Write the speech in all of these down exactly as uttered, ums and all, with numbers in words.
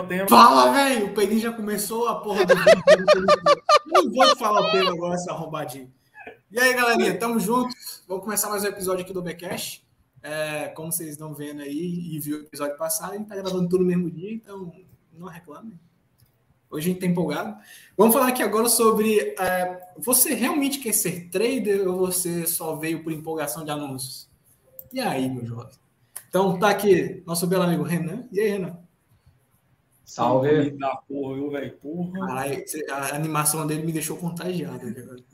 o tema. Fala, velho! O Pedrinho já começou a porra do vídeo. Eu não vou te falar o tema agora, essa arrombadinha. E aí, galerinha, tamo juntos. Vamos começar mais um episódio aqui do Becast. É, como vocês estão vendo aí e viu o episódio passado, a gente tá gravando tudo no mesmo dia, então não reclame. Hoje a gente tá empolgado. Vamos falar aqui agora sobre é, você realmente quer ser trader ou você só veio por empolgação de anúncios? E aí, meu jovem? Então tá aqui nosso belo amigo Renan. E aí, Renan? Salve. Da porra, eu, velho. Porra. Caralho, a animação dele me deixou contagiado.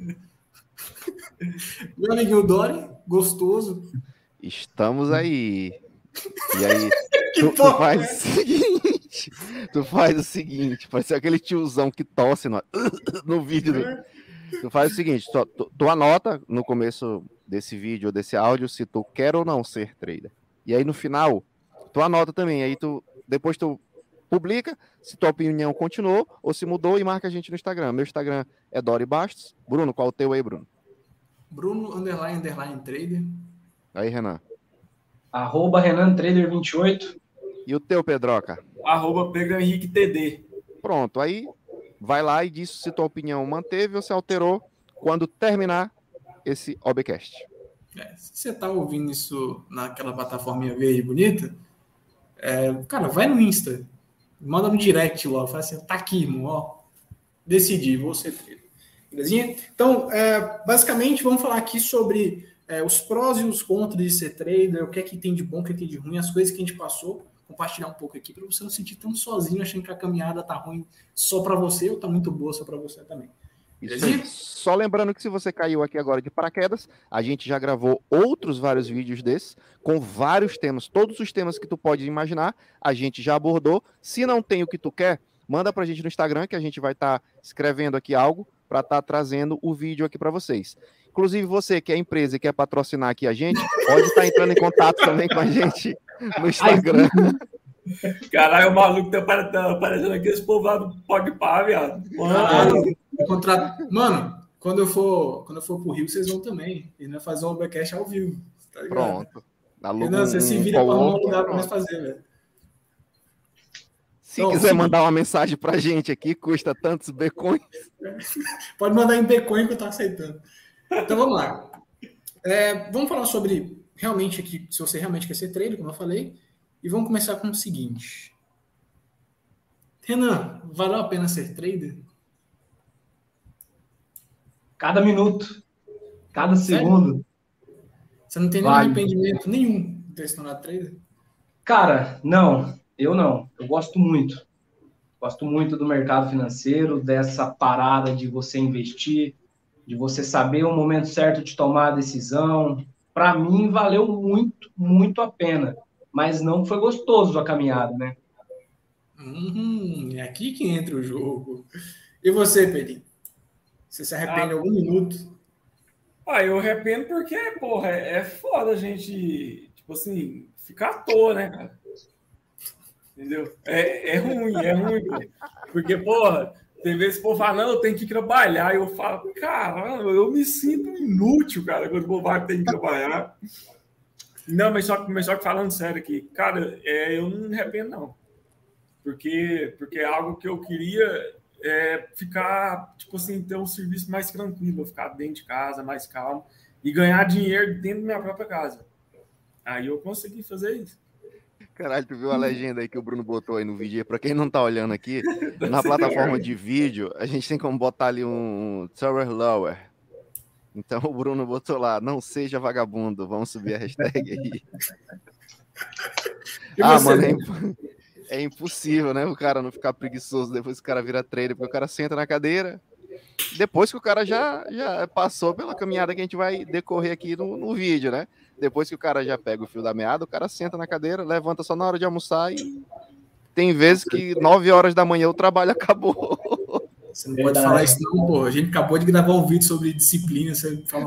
Meu amiguinho Dori, gostoso. Estamos aí. E aí, tu, tu faz o seguinte, tu faz o seguinte, parece aquele tiozão que tosse no, no vídeo. Do, tu faz o seguinte, tu, tu, tu anota no começo desse vídeo ou desse áudio se tu quer ou não ser trader. E aí no final, tu anota também, aí tu, depois tu publica se tua opinião continuou ou se mudou e marca a gente no Instagram. Meu Instagram é Dori Bastos. Bruno, qual é o teu aí, Bruno? Bruno, underline, underline, trader. Aí, Renan. Arroba Renan Trader vinte e oito. E o teu, Pedroca? Arroba Pedro Henrique T D. Pronto, aí vai lá e diz se tua opinião manteve ou se alterou quando terminar esse OBcast. É, se você tá ouvindo isso naquela plataforminha verde bonita, é, cara, vai no Insta, manda no direct lá, fala assim, tá aqui, irmão, ó, decidi, vou ser trader. Belezinha? Então, é, basicamente, vamos falar aqui sobre é, os prós e os contras de ser trader, o que é que tem de bom, o que é que tem de ruim, as coisas que a gente passou, compartilhar um pouco aqui, para você não se sentir tão sozinho, achando que a caminhada tá ruim só para você, ou tá muito boa só para você também. Isso aí. Só lembrando que se você caiu aqui agora de paraquedas, a gente já gravou outros vários vídeos desses, com vários temas, todos os temas que tu pode imaginar, a gente já abordou. Se não tem o que tu quer, manda pra gente no Instagram, que a gente vai estar tá escrevendo aqui algo, para estar tá trazendo o vídeo aqui para vocês. Inclusive, você que é empresa e quer patrocinar aqui a gente, pode estar tá entrando em contato também com a gente no Instagram. Caralho, o maluco tá aparecendo aqui, esse povo lá do Pogpar, viado. Mano, contrato... Mano, quando eu for, quando eu for pro Rio, vocês vão também. E nós fazer um Becast ao vivo. Tá ligado? Pronto. Não, você se vira para arrumar um lugar para nós fazer, velho. Se então, quiser sim. mandar uma mensagem pra gente aqui, custa tantos Bitcoins. Pode mandar em Bitcoin que eu tô aceitando. Então vamos lá. É, vamos falar sobre realmente aqui, se você realmente quer ser trader, como eu falei, e vamos começar com o seguinte. Renan, valeu a pena ser trader? Cada minuto, cada Sério? segundo. Você não tem nenhum vale. arrependimento nenhum de ter se tornado trader? Cara, não. Eu não, eu gosto muito. Gosto muito do mercado financeiro, dessa parada de você investir, de você saber o momento certo de tomar a decisão. Para mim, valeu muito, muito a pena. Mas não foi gostoso a caminhada, né? Hum, é aqui que entra o jogo. E você, Pedrinho? Você se arrepende ah, algum minuto? Ah, eu arrependo porque, porra, é foda a gente, tipo assim, ficar à toa, né, cara? Entendeu? É, é ruim, é ruim. Porque, porra, tem vezes que o povo fala, não, eu tenho que trabalhar. E eu falo, caramba, eu me sinto inútil, cara, quando o povo fala que tem que trabalhar. Não, mas só, mas só que falando sério aqui, cara, é, eu não me arrependo, não. Porque, porque é algo que eu queria é, ficar, tipo assim, ter um serviço mais tranquilo, ficar dentro de casa, mais calmo, e ganhar dinheiro dentro da minha própria casa. Aí eu consegui fazer isso. Caralho, tu viu a legenda aí que o Bruno botou aí no vídeo? Pra quem não tá olhando aqui, na plataforma de vídeo, a gente tem como botar ali um server lower. Então o Bruno botou lá, não seja vagabundo, vamos subir a hashtag aí. Ah, mano, é, imp... é impossível, né? O cara não ficar preguiçoso depois que o cara vira trader, porque o cara senta na cadeira, depois que o cara já, já passou pela caminhada que a gente vai decorrer aqui no, no vídeo, né? Depois que o cara já pega o fio da meada, o cara senta na cadeira, levanta só na hora de almoçar e tem vezes que nove horas da manhã o trabalho acabou. Você não Verdade. pode falar isso não, pô. A gente acabou de gravar um vídeo sobre disciplina, você fala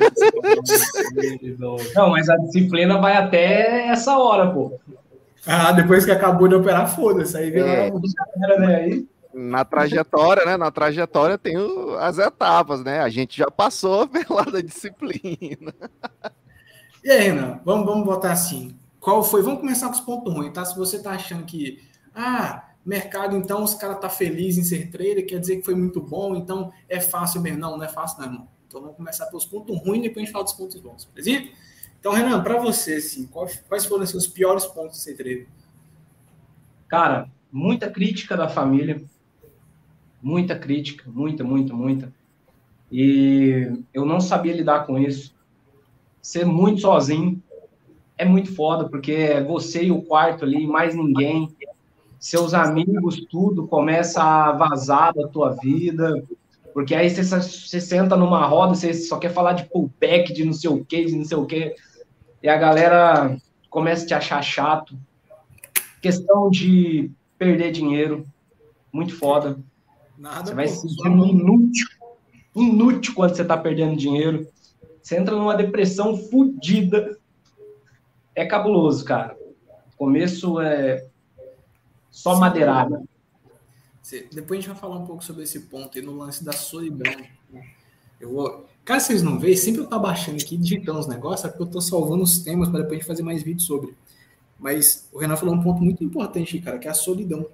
Não, mas a disciplina vai até essa hora, pô. Ah, depois que acabou de operar, foda-se. Aí vem é. lá, né, aí. Na trajetória, né? Na trajetória tem o, as etapas, né? A gente já passou pela da disciplina. E aí, Renan, vamos, vamos botar assim. Qual foi? Vamos começar com os pontos ruins, tá? Se você tá achando que, ah, mercado, então, os caras tá feliz em ser trader, quer dizer que foi muito bom, então é fácil mesmo. Não, não é fácil não, irmão. Então vamos começar pelos pontos ruins e depois a gente fala dos pontos bons, beleza? Então, Renan, para você, assim, quais foram os seus piores pontos de ser trader? Cara, muita crítica da família, muita crítica, muita, muita, muita. E eu não sabia lidar com isso. Ser muito sozinho é muito foda, porque é você e o quarto ali, mais ninguém. Seus amigos, tudo começa a vazar da tua vida, porque aí você, você senta numa roda, você só quer falar de pullback, de não sei o que, de não sei o que, e a galera começa a te achar chato. Questão de perder dinheiro, muito foda. Nada, você vai pô, se sentindo inútil, inútil quando você tá perdendo dinheiro. Você entra numa depressão fodida. É cabuloso, cara. O começo é só madeirada. Depois a gente vai falar um pouco sobre esse ponto aí no lance da solidão. Eu vou... Caso vocês não vejam, sempre eu tô baixando aqui, digitando os negócios, é porque eu tô salvando os temas para depois a gente fazer mais vídeos sobre. Mas o Renan falou um ponto muito importante, cara, que é a solidão.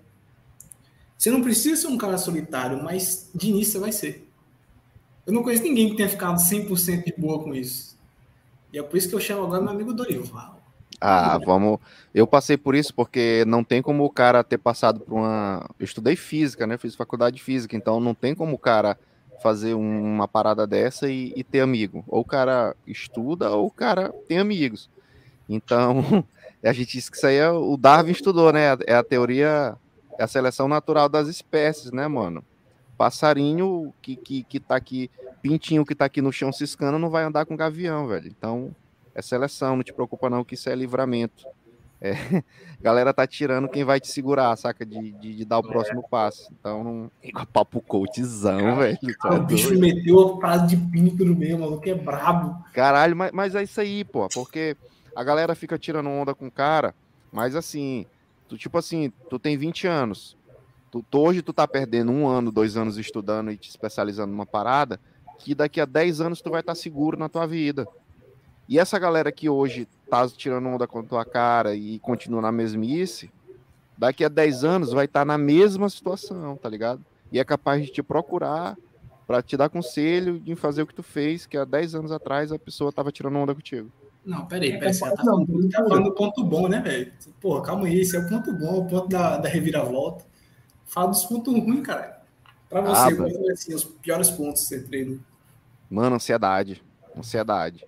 Você não precisa ser um cara solitário, mas de início você vai ser. Eu não conheço ninguém que tenha ficado cem por cento de boa com isso. E é por isso que eu chamo agora meu amigo Dorival. Ah, vamos... Eu passei por isso porque não tem como o cara ter passado por uma... Eu estudei física, né? Fiz faculdade de física, então não tem como o cara fazer uma parada dessa e, e ter amigo. Ou o cara estuda ou o cara tem amigos. Então, a gente disse que isso aí é... o Darwin estudou, né? É a teoria, é a seleção natural das espécies, né, mano? Passarinho que, que, que tá aqui, pintinho que tá aqui no chão ciscando não vai andar com gavião, velho. Então, é seleção, não te preocupa não que isso é livramento. É, galera tá tirando quem vai te segurar, saca? De, de, de dar o próximo passo. Então, não... papo coachzão, velho. Tá, o bicho meteu a frase de pinto no meio, maluco, é brabo. Caralho, mas, mas é isso aí, pô. Porque a galera fica tirando onda com o cara, mas assim, tu, tipo assim, tu tem vinte anos. Tu, tu, hoje tu tá perdendo um ano, dois anos estudando e te especializando numa parada, que daqui a dez anos tu vai estar seguro na tua vida. E essa galera que hoje tá tirando onda com a tua cara e continua na mesmice, daqui a dez anos vai estar na mesma situação, tá ligado? E é capaz de te procurar para te dar conselho em fazer o que tu fez, que há dez anos atrás a pessoa tava tirando onda contigo. Não, peraí, peraí, você tá falando, tá falando do ponto bom, né, velho? Porra, calma aí, esse é o ponto bom, o ponto da, da reviravolta. Fala dos pontos ruins, cara. Pra você, ah, quais são assim, os piores pontos de ser trader? Mano, ansiedade. Ansiedade.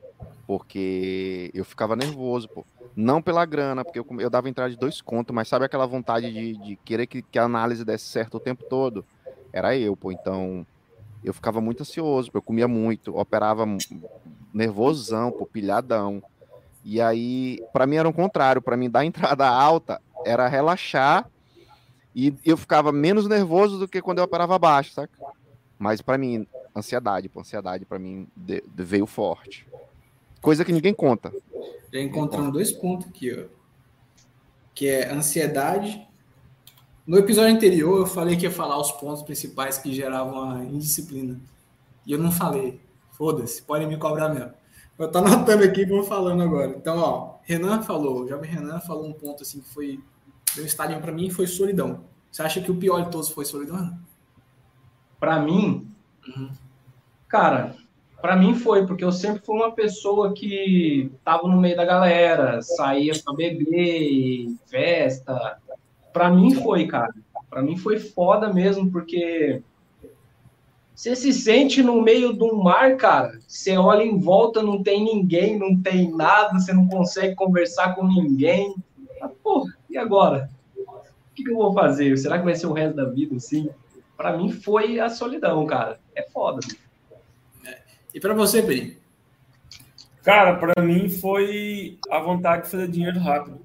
Porque eu ficava nervoso, pô. Não pela grana, porque eu, eu dava entrada de dois contos, mas sabe aquela vontade de, de querer que, que a análise desse certo o tempo todo? Era eu, pô. Então, eu ficava muito ansioso, pô. Eu comia muito, operava nervosão, pô, pilhadão. E aí, pra mim era o contrário. Pra mim, dar entrada alta era relaxar e eu ficava menos nervoso do que quando eu operava baixo, saca? Mas pra mim, ansiedade, pô. Ansiedade pra mim de, de veio forte. Coisa que ninguém conta. Já encontramos dois pontos aqui, ó. Que é ansiedade. No episódio anterior, eu falei que ia falar os pontos principais que geravam a indisciplina. E eu não falei. Foda-se, podem me cobrar mesmo. Eu tô anotando aqui e vou falando agora. Então, ó, Renan falou, o jovem Renan falou um ponto assim que foi... Deu um estalinho pra mim, foi solidão. Você acha que o pior de todos foi solidão? Pra mim, uhum. Cara... Para mim foi, porque eu sempre fui uma pessoa que tava no meio da galera, saía para beber, festa. Para mim foi, cara. Para mim foi foda mesmo, porque você se sente no meio de um mar, cara. Você olha em volta, não tem ninguém, não tem nada, você não consegue conversar com ninguém. Ah, porra, e agora? O que, que eu vou fazer? Será que vai ser o resto da vida assim? Para mim foi a solidão, cara. É foda. E para você, Peri? Cara, para mim foi a vontade de fazer dinheiro rápido.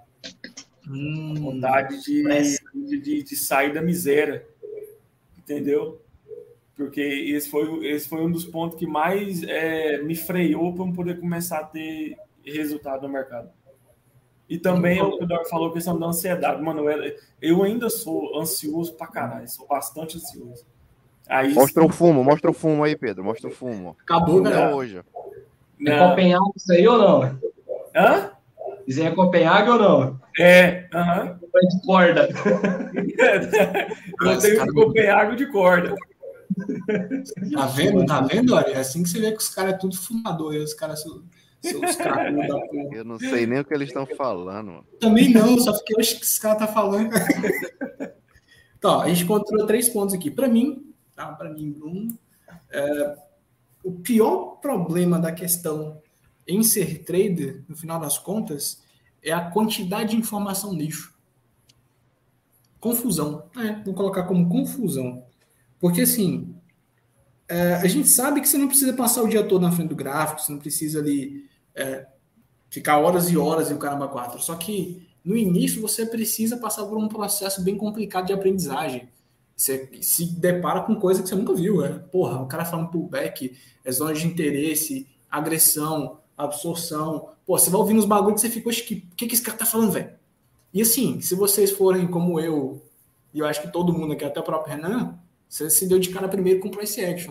Hum, vontade de, de, de, de sair da miséria. Entendeu? Porque esse foi, esse foi um dos pontos que mais é, me freou para eu poder começar a ter resultado no mercado. E também é o que o Dor falou, questão da ansiedade. Mano, eu, eu ainda sou ansioso pra caralho. Sou bastante ansioso. Aí, mostra sim. o fumo, mostra o fumo aí, Pedro. Mostra o fumo. Acabou, né? Hoje. É Copenhague isso aí ou não? Hã? Isso aí é Copenhague ou não? É, aham. Uh-huh. de corda. Eu tenho um Copenhague de corda. Tá vendo? Tá vendo? Olha, é assim que você vê que os caras é tudo fumador. Os caras são os cracudos da porra. Eu não sei nem o que eles estão falando, mano. Também não, só fiquei, acho que esse cara tá falando. Então, a gente encontrou três pontos aqui. Para mim, tá? Para mim, Bruno, é, o pior problema da questão em ser trader, no final das contas, é a quantidade de informação lixo. Confusão. É, vou colocar como confusão. Porque, assim, é, a gente sabe que você não precisa passar o dia todo na frente do gráfico, você não precisa ali é, ficar horas e horas e o caramba quatro. Só que, no início, você precisa passar por um processo bem complicado de aprendizagem. Você se depara com coisa que você nunca viu. É, porra, o cara falando pullback, é zona de interesse, agressão, absorção. Pô, você vai ouvindo os bagulhos que você fica, o que, que, que esse cara tá falando, velho? E assim, se vocês forem como eu, e eu acho que todo mundo aqui, até o próprio Renan, você se deu de cara primeiro com price action.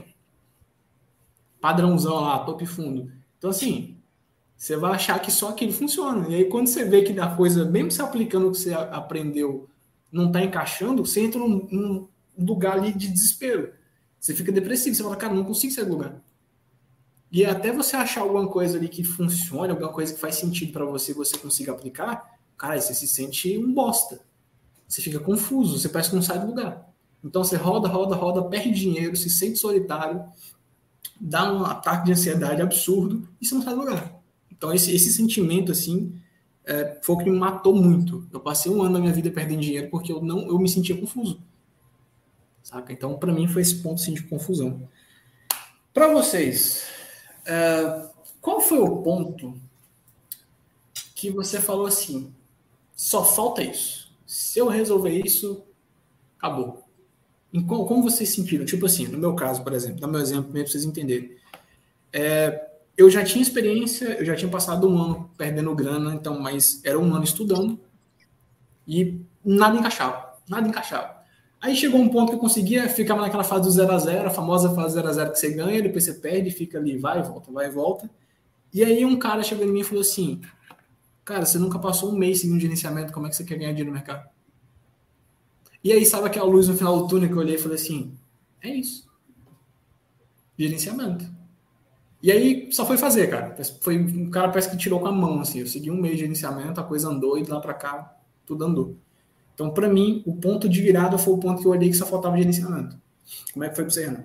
Padrãozão lá, top fundo. Então, assim, você vai achar que só aquilo funciona. E aí, quando você vê que a coisa, mesmo se aplicando o que você aprendeu, não tá encaixando, você entra num, num lugar ali de desespero. Você fica depressivo. Você fala, cara, não consigo sair do lugar. E até você achar alguma coisa ali que funcione, alguma coisa que faz sentido para você, você consiga aplicar, cara, você se sente um bosta. Você fica confuso, você parece que não sai do lugar. Então você roda, roda, roda, perde dinheiro, se sente solitário, dá um ataque de ansiedade absurdo e você não sai do lugar. Então esse, esse sentimento, assim, é, foi o que me matou muito. Eu passei um ano da minha vida perdendo dinheiro porque eu, não, eu me sentia confuso. Saca? Então, para mim, foi esse ponto, assim, de confusão. Para vocês, é, qual foi o ponto que você falou assim, só falta isso? Se eu resolver isso, acabou. E como, como vocês sentiram? Tipo assim, no meu caso, por exemplo, dá meu exemplo mesmo para vocês entenderem. É, eu já tinha experiência, eu já tinha passado um ano perdendo grana, então, mas era um ano estudando e nada encaixava, nada encaixava. Aí chegou um ponto que eu conseguia, ficava naquela fase do zero a zero, a famosa fase zero a zero que você ganha, depois você perde, fica ali, vai e volta, vai e volta. E aí um cara chegou em mim e falou assim, cara, você nunca passou um mês seguindo gerenciamento, como é que você quer ganhar dinheiro no mercado? E aí, sabe aquela luz no final do túnel que eu olhei e falei assim, é isso. Gerenciamento. E aí, só foi fazer, cara. Foi, um cara parece que tirou com a mão, assim. Eu segui um mês de gerenciamento, a coisa andou e de lá pra cá, tudo andou. Então, para mim, o ponto de virada foi o ponto que eu olhei que só faltava gerenciamento. Como é que foi para você, Renan?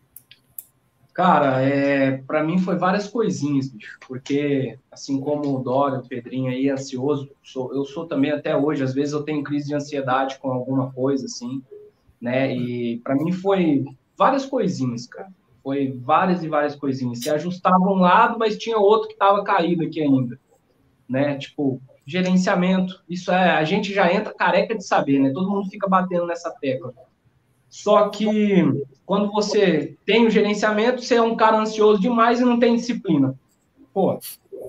Cara, é, para mim foi várias coisinhas, bicho. Porque, assim como o Dória, o Pedrinho aí, ansioso, sou, eu sou também até hoje. Às vezes eu tenho crise de ansiedade com alguma coisa, assim, né? E para mim foi várias coisinhas, cara. Foi várias e várias coisinhas. Se ajustava um lado, mas tinha outro que estava caído aqui ainda, né? Tipo... gerenciamento, isso é, a gente já entra careca de saber, né? Todo mundo fica batendo nessa tecla. Só que quando você tem o gerenciamento, você é um cara ansioso demais e não tem disciplina. Pô.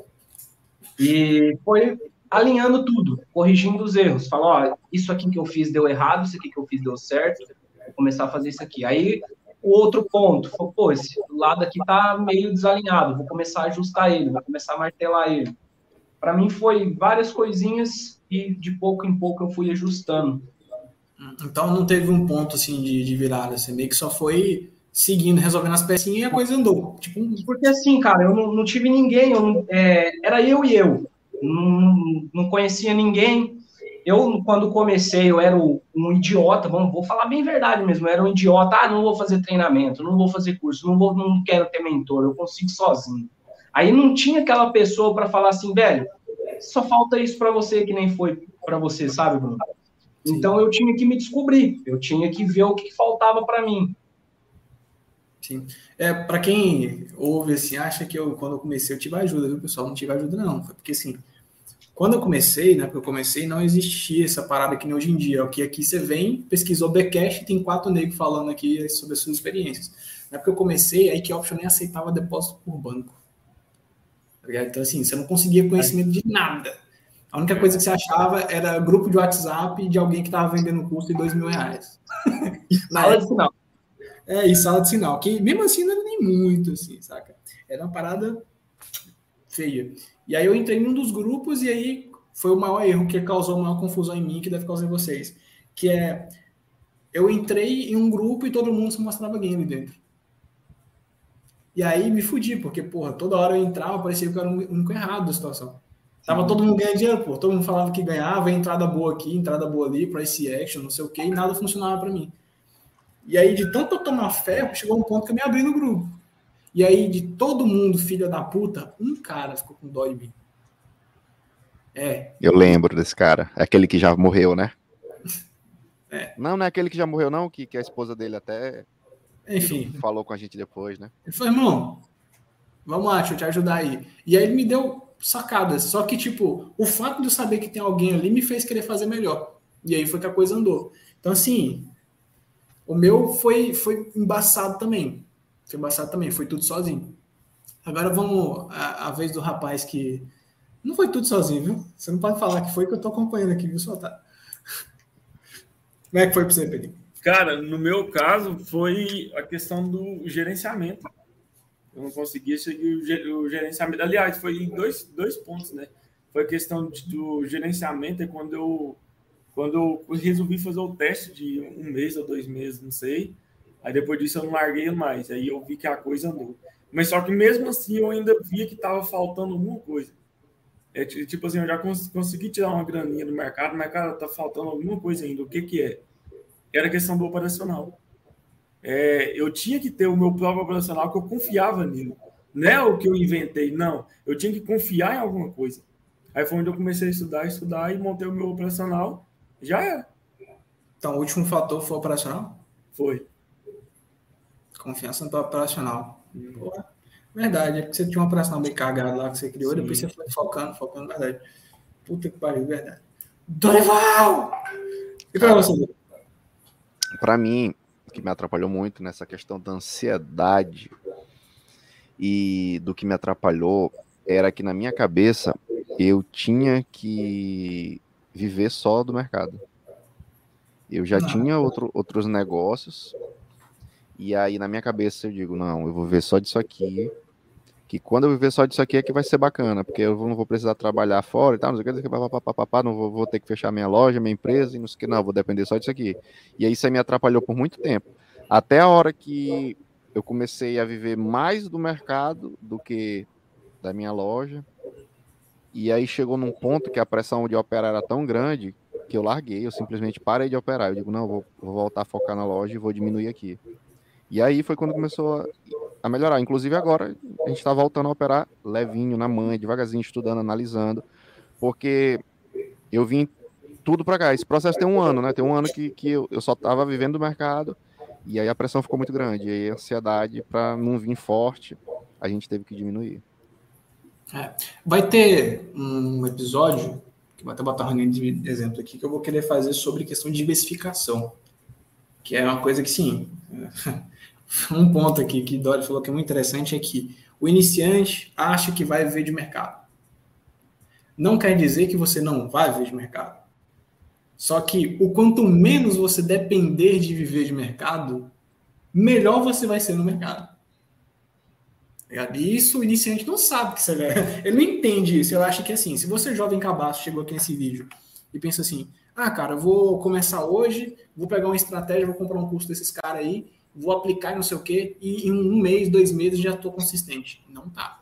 E foi alinhando tudo, corrigindo os erros. Falou, ó, isso aqui que eu fiz deu errado, isso aqui que eu fiz deu certo, vou começar a fazer isso aqui. Aí, o outro ponto, falou, pô, esse lado aqui tá meio desalinhado, vou começar a ajustar ele, vou começar a martelar ele. Para mim foi várias coisinhas e de pouco em pouco eu fui ajustando. Então não teve um ponto assim de, de virada, você meio que só foi seguindo, resolvendo as pecinhas e a coisa andou. Tipo... Porque assim, cara, eu não, não tive ninguém, eu não, é, era eu e eu, não, não conhecia ninguém. Eu, quando comecei, eu era um idiota, vamos, vou falar bem verdade mesmo, eu era um idiota, ah, não vou fazer treinamento, não vou fazer curso, não, vou, não quero ter mentor, eu consigo sozinho. Aí não tinha aquela pessoa para falar assim, velho, só falta isso para você que nem foi para você, sabe, Bruno? Sim. Então eu tinha que me descobrir, eu tinha que ver o que faltava para mim. Sim. É, para quem ouve assim, acha que eu, quando eu comecei, eu tive ajuda, viu, pessoal? Não tive ajuda, não. Foi porque assim, quando eu comecei, né? Porque eu comecei, não existia essa parada que nem hoje em dia. O que aqui você vem, pesquisou Bcash e tem quatro negros falando aqui sobre as suas experiências. Na época que eu comecei, a Equioption nem aceitava depósito por banco. Então, assim, você não conseguia conhecimento de nada. A única coisa que você achava era grupo de WhatsApp de alguém que estava vendendo curso de dois mil reais. Sala de sinal. É, e sala de sinal. Que mesmo assim não era nem muito, assim, saca? Era uma parada feia. E aí eu entrei num dos grupos e aí foi o maior erro que causou a maior confusão em mim, que deve causar em vocês. Que é, eu entrei em um grupo e todo mundo se mostrava game dentro. E aí me fudi, porque, porra, toda hora eu entrava, parecia que eu era o único errado da situação. Tava todo mundo ganhando dinheiro, pô. Todo mundo falava que ganhava, entrada boa aqui, entrada boa ali, price action, não sei o quê, e nada funcionava pra mim. E aí, de tanto eu tomar ferro, chegou um ponto que eu me abri no grupo. E aí, de todo mundo, filha da puta, um cara ficou com dó em mim. É. Eu lembro desse cara. É aquele que já morreu, né? É. Não, não é aquele que já morreu, não, que, que a esposa dele até Enfim. falou com a gente depois, né? Ele falou, irmão, vamos lá, deixa eu te ajudar aí. E aí ele me deu sacadas. Só que, tipo, o fato de eu saber que tem alguém ali me fez querer fazer melhor. E aí foi que a coisa andou. Então, assim, o meu foi, foi embaçado também. Foi embaçado também, foi tudo sozinho. Agora vamos a, a vez do rapaz que... Não foi tudo sozinho, viu? Você não pode falar que foi, que eu tô acompanhando aqui, viu, Soltar? Como é que foi pra você, Pedro? Cara, no meu caso, foi a questão do gerenciamento. Eu não conseguia seguir o gerenciamento. Aliás, foi em dois, dois pontos, né? Foi a questão do gerenciamento, é quando eu, quando eu resolvi fazer o teste de um mês ou dois meses, não sei. Aí depois disso eu não larguei mais. Aí eu vi que a coisa andou. Mas só que mesmo assim eu ainda via que estava faltando alguma coisa. É, tipo assim, eu já cons- consegui tirar uma graninha do mercado, mas, cara, tá faltando alguma coisa ainda. O que que é? Era a questão do operacional. É, eu tinha que ter o meu próprio operacional, que eu confiava nele. Não é o que eu inventei, não. Eu tinha que confiar em alguma coisa. Aí foi onde eu comecei a estudar, estudar e montei o meu operacional. Já era. Então, o último fator foi o operacional? Foi. Confiança no teu operacional. Porra, verdade, é porque você tinha um operacional bem cagado lá que você criou, Sim. depois você foi focando, focando, verdade. Puta que pariu, verdade. Dorival! E pra você? Pra mim, o que me atrapalhou muito nessa questão da ansiedade e do que me atrapalhou era que na minha cabeça eu tinha que viver só do mercado. Eu já Não. tinha outro, outros negócios e aí na minha cabeça eu digo, não, eu vou viver só disso aqui, que quando eu viver só disso aqui é que vai ser bacana, porque eu não vou precisar trabalhar fora e tal, não sei o que, papapá, não vou, vou ter que fechar minha loja, minha empresa e não sei o que, não, vou depender só disso aqui. E aí isso aí me atrapalhou por muito tempo. Até a hora que eu comecei a viver mais do mercado do que da minha loja. E aí chegou num ponto que a pressão de operar era tão grande que eu larguei, eu simplesmente parei de operar. Eu digo, não, vou, vou voltar a focar na loja e vou diminuir aqui. E aí foi quando começou a, a melhorar. Inclusive agora a gente está voltando a operar levinho, na manha, devagarzinho, estudando, analisando. Porque eu vim tudo para cá. Esse processo tem um ano, né? Tem um ano que, que eu, eu só estava vivendo do mercado. E aí a pressão ficou muito grande. E aí a ansiedade, para não vir forte, a gente teve que diminuir. É. Vai ter um episódio, que vou até botar um de exemplo aqui, que eu vou querer fazer sobre questão de diversificação. Que é uma coisa que, sim, um ponto aqui que Dori falou que é muito interessante é que o iniciante acha que vai viver de mercado. Não quer dizer que você não vai viver de mercado. Só que o quanto menos você depender de viver de mercado, melhor você vai ser no mercado. E isso o iniciante não sabe que você vai. Ele não entende isso. Ele acha que assim, se você jovem cabaço chegou aqui nesse vídeo e pensa assim, ah, cara, eu vou começar hoje, vou pegar uma estratégia, vou comprar um curso desses caras aí, vou aplicar não sei o quê, e em um mês, dois meses já estou consistente. Não tá.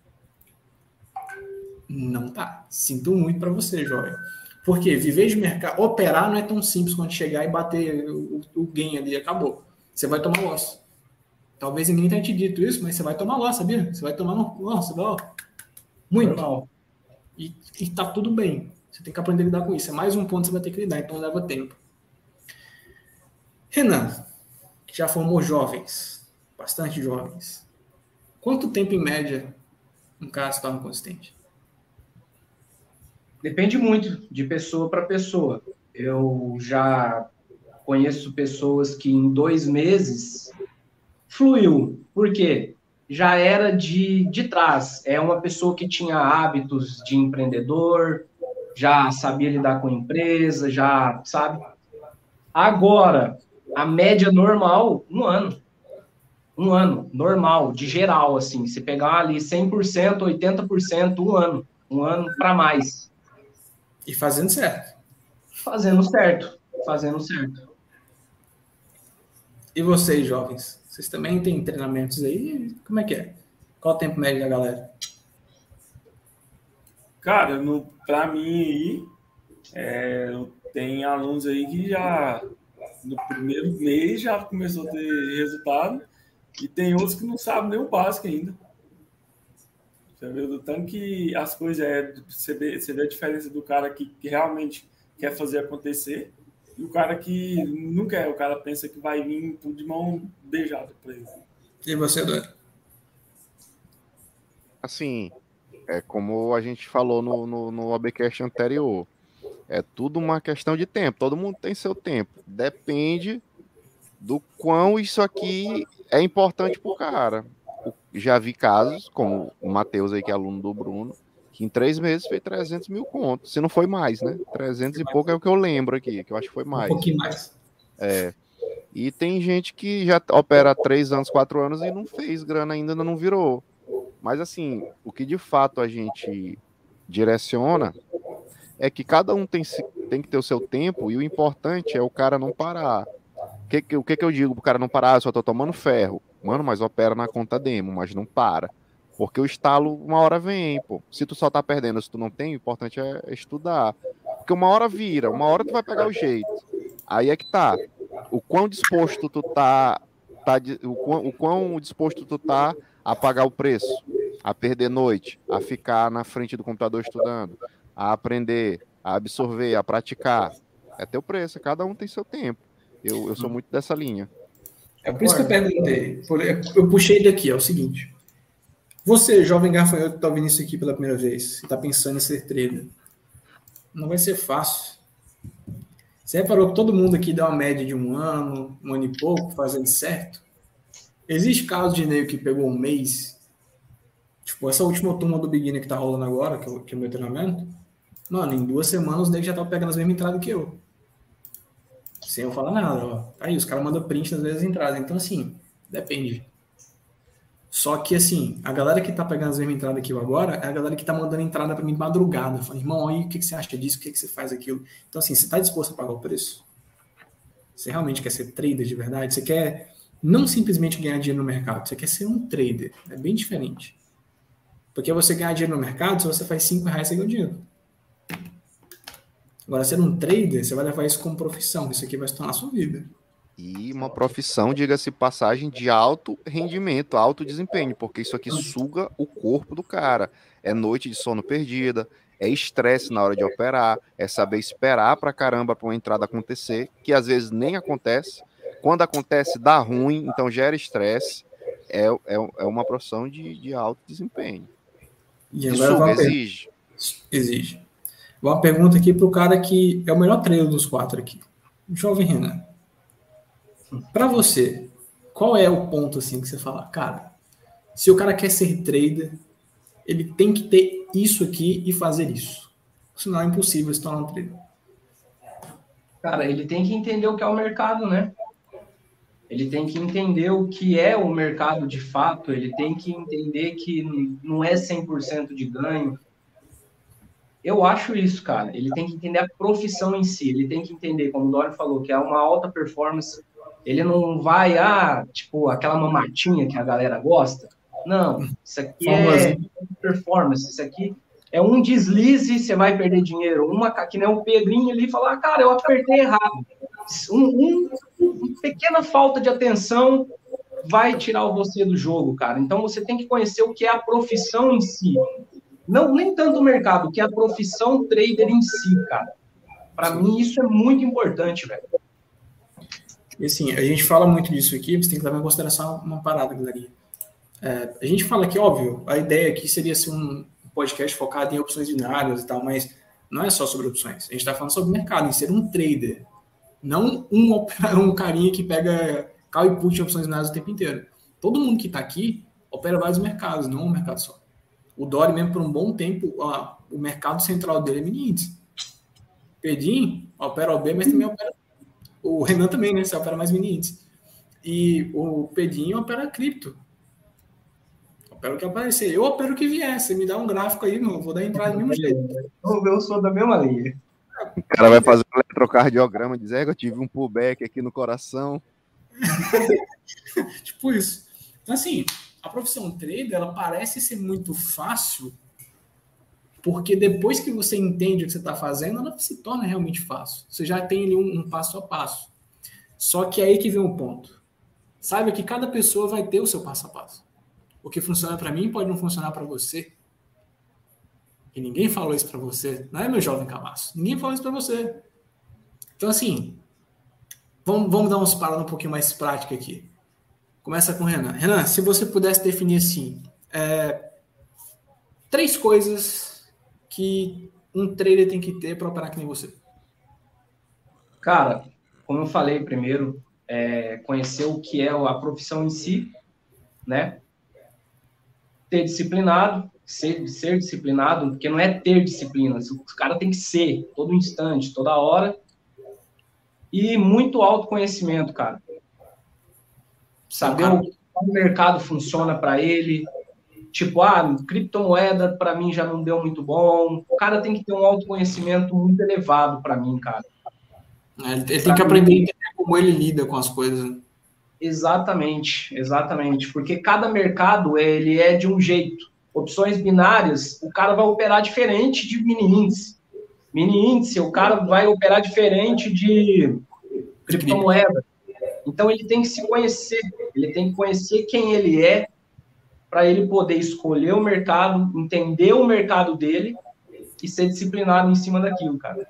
Não tá. Sinto muito para você, jovem. Porque viver de mercado, operar não é tão simples quanto chegar e bater o, o gain ali e acabou. Você vai tomar loss. Talvez ninguém tenha te dito isso, mas você vai tomar loss, sabia? Você vai tomar loss, vai, ó, muito. Normal. E, e tá tudo bem. Você tem que aprender a lidar com isso. É mais um ponto que você vai ter que lidar, então leva tempo. Renan, que já formou jovens, bastante jovens. Quanto tempo, em média, um cara se torna consistente? Depende muito de pessoa para pessoa. Eu já conheço pessoas que em dois meses fluiu. Por quê? Já era de, de trás. É uma pessoa que tinha hábitos de empreendedor, já sabia lidar com empresa, já sabe. Agora, a média normal, um ano. Um ano, normal, de geral, assim. Se pegar ali cem por cento, oitenta por cento, um ano. Um ano para mais. E fazendo certo. Fazendo certo. Fazendo certo. E vocês, jovens? Vocês também têm treinamentos aí? Como é que é? Qual o tempo médio da galera? Cara, no, pra mim aí, é, tem alunos aí que já no primeiro mês já começou a ter resultado e tem outros que não sabem nem o básico ainda. Você vê do tanto que as coisas é. Você vê, você vê a diferença do cara que, que realmente quer fazer acontecer e o cara que não quer. O cara pensa que vai vir tudo de mão beijada para ele. E você, Dória? Assim, é como a gente falou no, no, no ABcast anterior. É tudo uma questão de tempo. Todo mundo tem seu tempo. Depende do quão isso aqui é importante pro cara. Já vi casos, como o Matheus aí, que é aluno do Bruno, que em três meses fez trezentos mil contos. Se não foi mais, né? trezentos e pouco é o que eu lembro aqui, que eu acho que foi mais. Um pouquinho mais. É. E tem gente que já opera há três anos, quatro anos e não fez grana ainda, não virou. Mas assim, o que de fato a gente direciona é que cada um tem, tem que ter o seu tempo e o importante é o cara não parar. O que, o que, que eu digo pro cara não parar? Eu só tô tomando ferro. Mano, mas opera na conta demo, mas não para. Porque o estalo, uma hora vem, pô. Se tu só tá perdendo, se tu não tem, o importante é estudar. Porque uma hora vira, uma hora tu vai pegar o jeito. Aí é que tá. O quão disposto tu tá, tá o, quão, o quão disposto tu tá a pagar o preço, a perder noite, a ficar na frente do computador estudando, a aprender, a absorver, a praticar. É teu preço, cada um tem seu tempo. Eu, eu sou muito dessa linha. É por isso que eu perguntei. Eu puxei daqui, é o seguinte. Você, jovem gafanhoto, que tá ouvindo isso aqui pela primeira vez, e tá pensando em ser trader, não vai ser fácil. Você reparou que todo mundo aqui dá uma média de um ano, um ano e pouco, fazendo certo? Existe caso de nego que pegou um mês, tipo, essa última turma do beginner que tá rolando agora, que é o, que é o meu treinamento, mano, em duas semanas os negros já estavam pegando as mesmas entradas que eu. Sem eu falar nada, ó. Aí os caras mandam print das vezes entradas. Então, assim, depende. Só que, assim, a galera que tá pegando as mesmas entradas que eu agora é a galera que tá mandando entrada pra mim de madrugada. Falando, irmão, aí o que, que você acha disso? O que, que você faz aquilo? Então, assim, você tá disposto a pagar o preço? Você realmente quer ser trader de verdade? Você quer não simplesmente ganhar dinheiro no mercado, você quer ser um trader. É bem diferente. Porque você ganhar dinheiro no mercado, se você faz cinco reais, você ganha dinheiro. Agora, ser um trader, você vai levar isso como profissão. Isso aqui vai se tornar a sua vida. E uma profissão, diga-se passagem, de alto rendimento, alto desempenho, porque isso aqui suga o corpo do cara. É noite de sono perdida, é estresse na hora de operar, é saber esperar pra caramba pra uma entrada acontecer, que às vezes nem acontece. Quando acontece, dá ruim, então gera estresse. É, é, é uma profissão de, de alto desempenho. E agora suga, exige. Exige. Uma pergunta aqui para o cara que é o melhor trader dos quatro aqui. Jovem Renan. Para você, qual é o ponto assim que você fala, cara, se o cara quer ser trader, ele tem que ter isso aqui e fazer isso. Senão é impossível se tornar um trader. Cara, ele tem que entender o que é o mercado, né? Ele tem que entender o que é o mercado de fato, ele tem que entender que não é cem por cento de ganho. Eu acho isso, cara. Ele tem que entender a profissão em si. Ele tem que entender, como o Dório falou, que é uma alta performance. Ele não vai, ah, tipo, aquela mamatinha que a galera gosta. Não, isso aqui é performance. Isso aqui é um deslize, você vai perder dinheiro. Uma, que nem o Pedrinho ali, falar, ah, cara, eu apertei errado. Um, um, uma pequena falta de atenção vai tirar você do jogo, cara. Então, você tem que conhecer o que é a profissão em si. Não, nem tanto o mercado, que é a profissão trader em si, cara. Para mim, isso é muito importante, velho. E assim, a gente fala muito disso aqui, você tem que levar em consideração uma parada, galera. É, a gente fala que, óbvio, a ideia aqui seria ser um podcast focado em opções binárias e tal, mas não é só sobre opções. A gente está falando sobre mercado, em ser um trader. Não um, um carinha que pega call e put em opções binárias o tempo inteiro. Todo mundo que está aqui opera vários mercados, não um mercado só. O Dória, mesmo por um bom tempo, ó, o mercado central dele é mini índice. Pedinho opera O B, mas também opera... O Renan também, né? Você opera mais mini índice. E o Pedinho opera cripto. opero o que aparecer. Eu opero o que vier. Você me dá um gráfico aí, não. Vou dar entrada do mesmo jeito. Eu sou da mesma linha. O cara vai fazer um eletrocardiograma, dizer que eu tive um pullback aqui no coração. Tipo isso. Então, assim, a profissão trader, ela parece ser muito fácil, porque depois que você entende o que você está fazendo, ela se torna realmente fácil. Você já tem ali um, um passo a passo. Só que é aí que vem o ponto. Saiba que cada pessoa vai ter o seu passo a passo. O que funciona para mim pode não funcionar para você. E ninguém falou isso para você. Não é, meu jovem Camaço? Ninguém falou isso para você. Então, assim, vamos, vamos dar umas paradas um pouquinho mais práticas aqui. Começa com o Renan. Renan, se você pudesse definir assim, é, três coisas que um trader tem que ter para operar que nem você. Cara, como eu falei primeiro, é, conhecer o que é a profissão em si, né? Ter disciplinado, ser, ser disciplinado, porque não é ter disciplina, o cara tem que ser, todo instante, toda hora, e muito autoconhecimento, cara. Saber o que o mercado funciona para ele, tipo, ah, criptomoeda para mim já não deu muito bom, o cara tem que ter um autoconhecimento muito elevado para mim, cara. Ele tem pra que aprender mim, a entender como ele lida com as coisas. Exatamente, exatamente, porque cada mercado ele é de um jeito. Opções binárias, o cara vai operar diferente de mini índice. Mini índice, o cara vai operar diferente de criptomoeda. Então ele tem que se conhecer, ele tem que conhecer quem ele é para ele poder escolher o mercado, entender o mercado dele e ser disciplinado em cima daquilo, cara.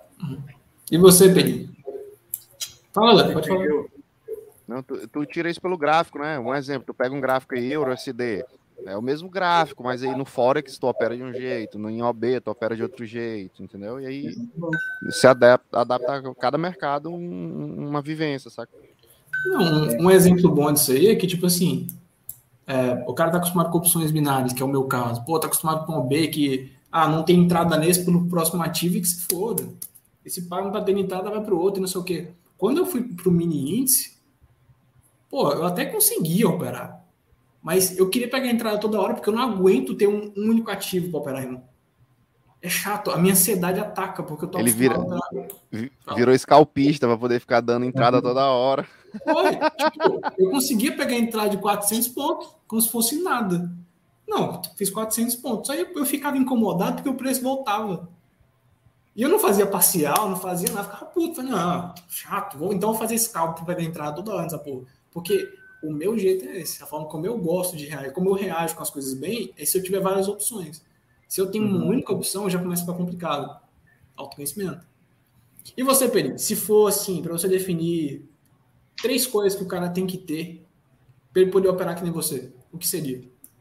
E você, Pedro? Fala, Léo, pode falar. Não, tu, tu tira isso pelo gráfico, né? Um exemplo, tu pega um gráfico aí, Euro S D, é o mesmo gráfico, mas aí no Forex tu opera de um jeito, no I O B tu opera de outro jeito, entendeu? E aí se adapta, adapta a cada mercado um, uma vivência, saca? Não, um, um exemplo bom disso aí é que, tipo assim, é, o cara tá acostumado com opções binárias, que é o meu caso. Pô, tá acostumado com o B, que, ah, não tem entrada nesse pelo próximo ativo e que se foda. Esse par não tá tendo entrada, vai pro outro e não sei o quê. Quando eu fui pro mini índice, pô, eu até conseguia operar. Mas eu queria pegar a entrada toda hora, porque eu não aguento ter um, um único ativo para operar, irmão. É chato, a minha ansiedade ataca, porque eu tô Ele vira, a... virou escalpista para poder ficar dando entrada toda hora. Foi, tipo, eu conseguia pegar a entrada de quatrocentos pontos, como se fosse nada. Não, fiz quatrocentos pontos. Aí eu ficava incomodado porque o preço voltava. E eu não fazia parcial, não fazia nada, ficava puto. Falei, não, chato, vou então fazer scalp para pegar a entrada toda hora nessa porra. Porque o meu jeito é esse, a forma como eu gosto de reagir, como eu reajo com as coisas bem, é se eu tiver várias opções. Se eu tenho uma única opção, já começa a ficar complicado. Autoconhecimento. E você, Pedro, se for assim, para você definir três coisas que o cara tem que ter para ele poder operar que nem você, o que seria?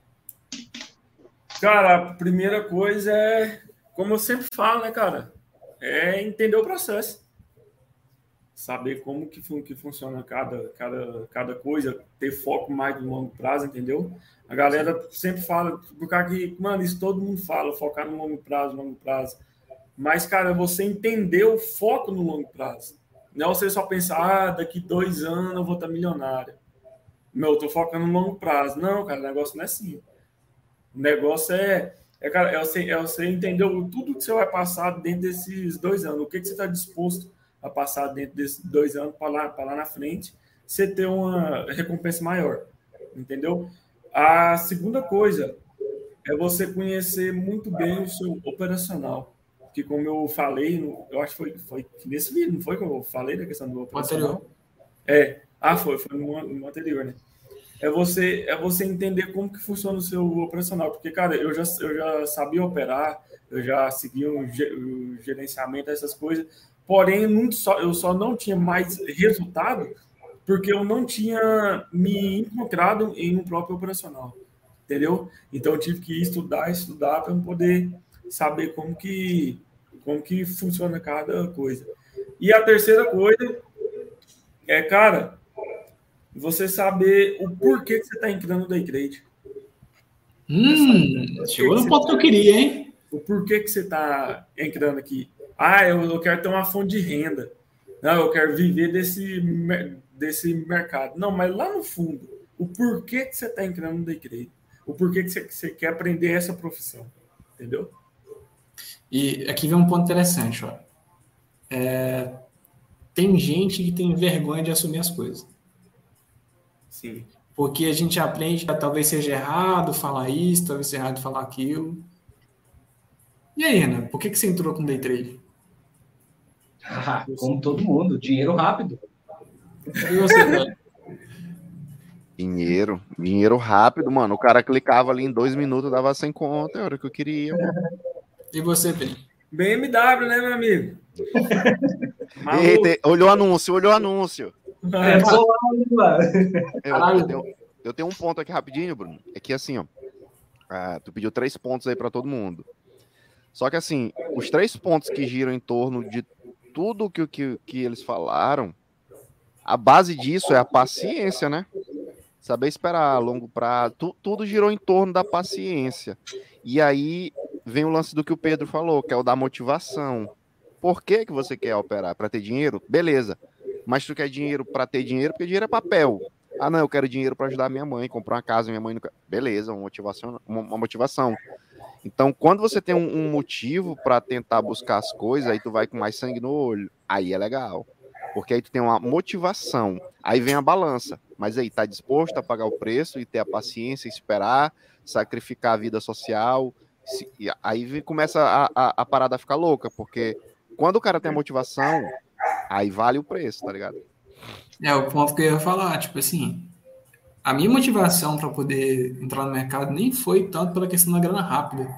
Cara, a primeira coisa é, como eu sempre falo, né, cara? É entender o processo. Saber como que, fun- que funciona cada, cada, cada coisa, ter foco mais no longo prazo, entendeu? A galera sempre fala, por causa que, mano, isso todo mundo fala, focar no longo prazo, longo prazo. Mas, cara, você entender o foco no longo prazo. Não é você só pensar, ah, daqui dois anos eu vou estar milionário. Meu, eu tô focando no longo prazo. Não, cara, o negócio não é assim. O negócio é, é, cara, é, você, é você entender tudo que você vai passar dentro desses dois anos. O que, que você está disposto a passar dentro desses dois anos para lá, para lá na frente, você ter uma recompensa maior. Entendeu? A segunda coisa é você conhecer muito bem o seu operacional. Que, como eu falei, eu acho que foi, foi nesse vídeo, não foi que eu falei da questão do operacional? É. Ah, foi, foi no, no anterior, né? É você, é você entender como que funciona o seu operacional. Porque, cara, eu já, eu já sabia operar, eu já seguia o, o gerenciamento dessas coisas, porém, não só, eu só não tinha mais resultado porque eu não tinha me encontrado em um próprio operacional, entendeu? Então, eu tive que estudar, estudar para poder saber como que, como que funciona cada coisa. E a terceira coisa é, cara, você saber o porquê que você está entrando no day trade. Hum, chegou no ponto que eu queria, hein? O porquê que você está entrando aqui. Ah, eu, eu quero ter uma fonte de renda. Não, eu quero viver desse, desse mercado. Não, mas lá no fundo, o porquê que você está entrando no day trade. o porquê que você, que você quer aprender essa profissão, entendeu? E aqui vem um ponto interessante, ó. É, tem gente que tem vergonha de assumir as coisas. Sim. Porque a gente aprende que talvez seja errado falar isso, talvez seja errado falar aquilo. E aí, Ana, por que, que você entrou com day trade? Ah, como todo mundo, dinheiro rápido. E você, velho? Dinheiro, dinheiro rápido, mano. O cara clicava ali em dois minutos, dava cem conto, era o que eu queria, mano. E você, Felipe? B M W, né, meu amigo? Eita, olhou o anúncio, olhou o anúncio. É, só lá, Eu, eu, tenho, eu tenho um ponto aqui rapidinho, Bruno. É que assim, ó. Ah, tu pediu três pontos aí pra todo mundo. Só que assim, os três pontos que giram em torno de tudo que, que, que eles falaram, a base disso é a paciência, né? Saber esperar a longo prazo. Tu, tudo girou em torno da paciência. E aí vem o lance do que o Pedro falou, que é o da motivação. Por que, que você quer operar? Para ter dinheiro? Beleza. Mas tu quer dinheiro para ter dinheiro, porque dinheiro é papel. Ah, não, eu quero dinheiro para ajudar minha mãe, comprar uma casa, minha mãe não quer. Beleza, uma motivação, uma, uma motivação. Então, quando você tem um, um motivo para tentar buscar as coisas, aí tu vai com mais sangue no olho. Aí é legal. Porque aí tu tem uma motivação. Aí vem a balança. Mas aí, tá disposto a pagar o preço e ter a paciência, esperar, sacrificar a vida social. Se, e aí começa a, a, a parada a ficar louca. Porque quando o cara tem a motivação, aí vale o preço, tá ligado? É, o ponto que eu ia falar, tipo assim, a minha motivação para poder entrar no mercado nem foi tanto pela questão da grana rápida.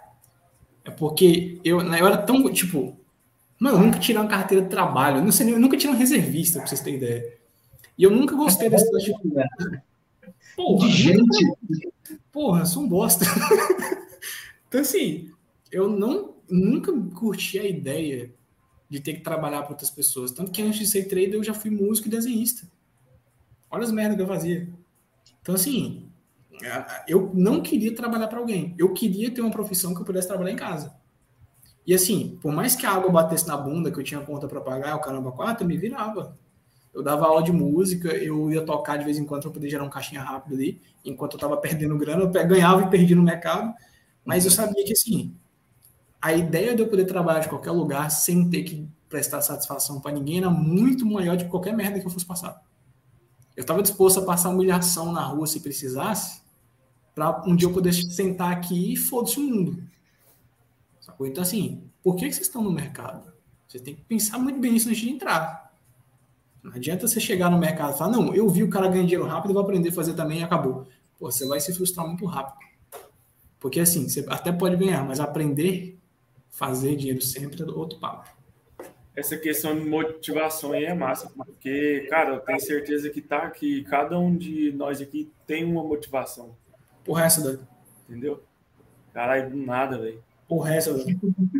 É porque eu, eu era tão, tipo, mano, eu nunca tirei uma carteira de trabalho, eu, não sei, eu nunca tirei uma reservista, pra vocês terem ideia. E eu nunca gostei desse tipo de... Porra, de gente. Nunca... Porra, eu sou um bosta. Então, assim, eu não, nunca curti a ideia de ter que trabalhar para outras pessoas. Tanto que antes de ser trader, eu já fui músico e desenhista. Olha as merdas que eu fazia. Então, assim, eu não queria trabalhar para alguém. Eu queria ter uma profissão que eu pudesse trabalhar em casa. E, assim, por mais que a água batesse na bunda, que eu tinha conta para pagar, o caramba quatro, eu me virava. Eu dava aula de música, eu ia tocar de vez em quando para poder gerar um caixinha rápido ali. Enquanto eu estava perdendo grana, eu ganhava e perdia no mercado. Mas eu sabia que, assim, a ideia de eu poder trabalhar de qualquer lugar sem ter que prestar satisfação para ninguém era muito maior do que qualquer merda que eu fosse passar. Eu estava disposto a passar humilhação na rua se precisasse, para um dia eu poder sentar aqui e foda-se o mundo. Sacou? Então, assim, por que, que vocês estão no mercado? Você tem que pensar muito bem nisso antes de entrar. Não adianta você chegar no mercado e falar, não, eu vi o cara ganhar dinheiro rápido, eu vou aprender a fazer também e acabou. Pô, você vai se frustrar muito rápido. Porque, assim, você até pode ganhar, mas aprender fazer dinheiro sempre é outro papo. Essa questão de motivação aí é massa, porque, cara, eu tenho certeza que tá que cada um de nós aqui tem uma motivação. Porra, essa daí. Entendeu? Caralho, do nada, velho. Porra, essa daí.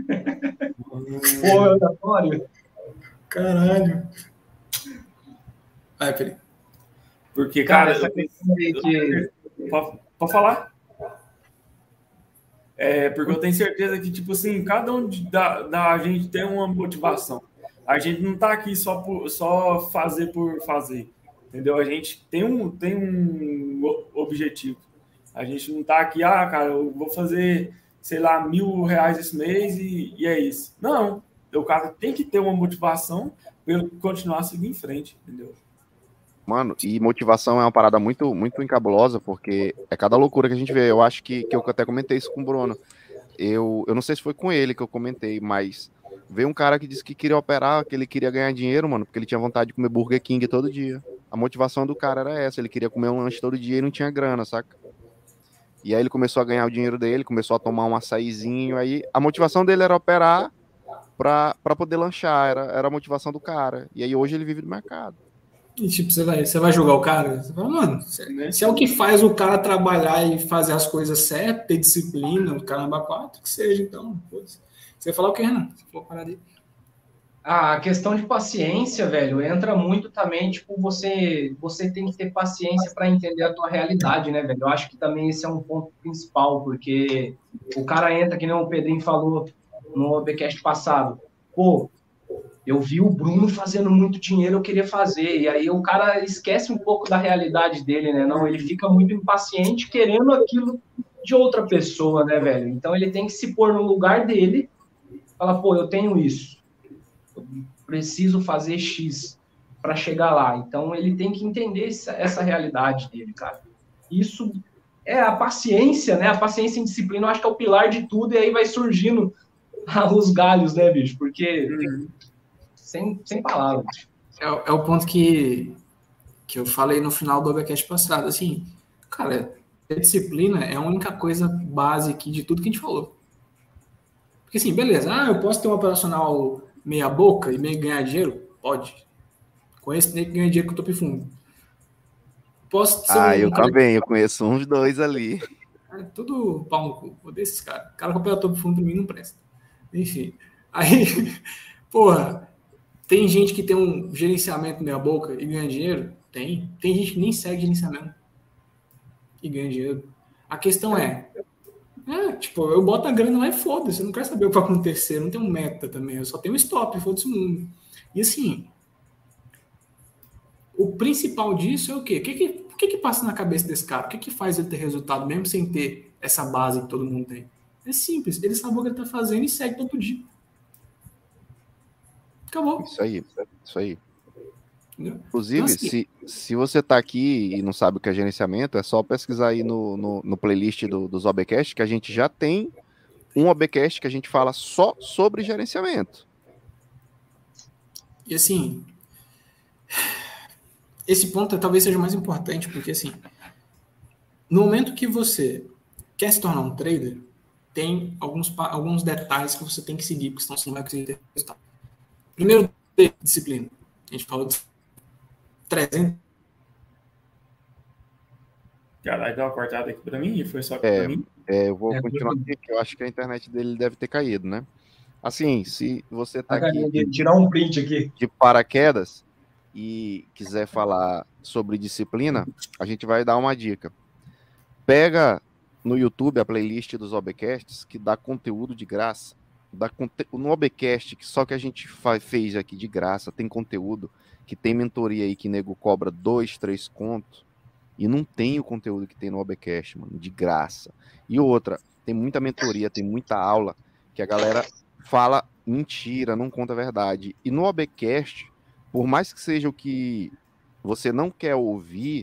Pô, aleatório. Caralho. Vai, Felipe. Porque, cara, cara essa questão aí que... Pode, pode falar? É, porque eu tenho certeza que, tipo assim, cada um de, da, da gente tem uma motivação. A gente não tá aqui só, por, só fazer por fazer, entendeu? A gente tem um, tem um objetivo. A gente não tá aqui, ah, cara, eu vou fazer, sei lá, mil reais esse mês e, e é isso. Não, o cara tem que ter uma motivação para continuar a seguir em frente, entendeu? Mano, e motivação é uma parada muito, muito encabulosa, porque é cada loucura que a gente vê. Eu acho que, que eu até comentei isso com o Bruno. Eu, eu não sei se foi com ele que eu comentei, mas veio um cara que disse que queria operar, que ele queria ganhar dinheiro, mano, porque ele tinha vontade de comer Burger King todo dia. A motivação do cara era essa, ele queria comer um lanche todo dia e não tinha grana, saca? E aí ele começou a ganhar o dinheiro dele, começou a tomar um açaizinho, aí a motivação dele era operar pra, pra poder lanchar, era, era a motivação do cara. E aí hoje ele vive do mercado. E tipo, você vai, você vai julgar o cara? Você fala, mano, se, se é o que faz o cara trabalhar e fazer as coisas certas, ter disciplina, o caramba quatro, que seja, então. Você vai falar o que, Renan? Você falou parar aí. A questão de paciência, velho, entra muito também, tipo, você, você tem que ter paciência para entender a tua realidade, né, velho? Eu acho que também esse é um ponto principal, porque o cara entra, que nem o Pedrinho falou no webcast passado, pô, eu vi o Bruno fazendo muito dinheiro, eu queria fazer. E aí o cara esquece um pouco da realidade dele, né? Não, ele fica muito impaciente querendo aquilo de outra pessoa, né, velho? Então ele tem que se pôr no lugar dele, falar, pô, eu tenho isso, eu preciso fazer X para chegar lá. Então ele tem que entender essa, essa realidade dele, cara. Isso é a paciência, né? A paciência e disciplina, eu acho que é o pilar de tudo, e aí vai surgindo os galhos, né, bicho? Porque Uhum. sem, sem palavras. É, é o ponto que, que eu falei no final do Overcast passado. Assim, cara, a disciplina é a única coisa base aqui de tudo que a gente falou. Porque assim, beleza, ah, eu posso ter um operacional meia boca e meio ganhar dinheiro? Pode. Conheço nem que ganha dinheiro com o topo e fundo. Posso ser Ah, um eu cara também, eu conheço uns dois ali. É tudo pau no cu. Vou desses caras. O cara que opera topo e fundo pra mim não presta. Enfim. Aí, porra, tem gente que tem um gerenciamento meia boca e ganha dinheiro? Tem. Tem gente que nem segue gerenciamento e ganha dinheiro. A questão é, é tipo, eu boto a grana lá e foda-se. Eu não quero saber o que vai acontecer. Eu não tenho meta também. Eu só tenho stop, foda-se o mundo. E assim, o principal disso é o quê? O que que, o que que passa na cabeça desse cara? O que que faz ele ter resultado, mesmo sem ter essa base que todo mundo tem? É simples. Ele sabe o que ele tá fazendo e segue todo dia. Acabou. Isso aí, isso aí. Entendeu? Inclusive, Então, assim, se, se você tá aqui e não sabe o que é gerenciamento, é só pesquisar aí no, no, no playlist do, dos OBcast, que a gente já tem um OBcast que a gente fala só sobre gerenciamento. e assim, esse ponto talvez seja o mais importante, porque assim, no momento que você quer se tornar um trader, tem alguns, alguns detalhes que você tem que seguir, porque senão você não vai conseguir ter resultado. Primeiro, disciplina. A gente falou de trezentos. Caralho, deu uma cortada aqui pra mim? Foi só É, pra mim? é, eu vou É, continuar aqui, que eu acho que a internet dele deve ter caído, né? Assim, se você tá aqui de, Tirar um print aqui. de paraquedas e quiser falar sobre disciplina, a gente vai dar uma dica. Pega no YouTube a playlist dos OBcasts, que dá conteúdo de graça. Dá conte... No OBcast, que só que a gente faz, fez aqui de graça, tem conteúdo, que tem mentoria aí que nego cobra dois, três contos, e não tem o conteúdo que tem no OBcast, mano, de graça. E outra, tem muita mentoria, tem muita aula, que a galera fala mentira, não conta a verdade. E no OBcast, por mais que seja o que você não quer ouvir,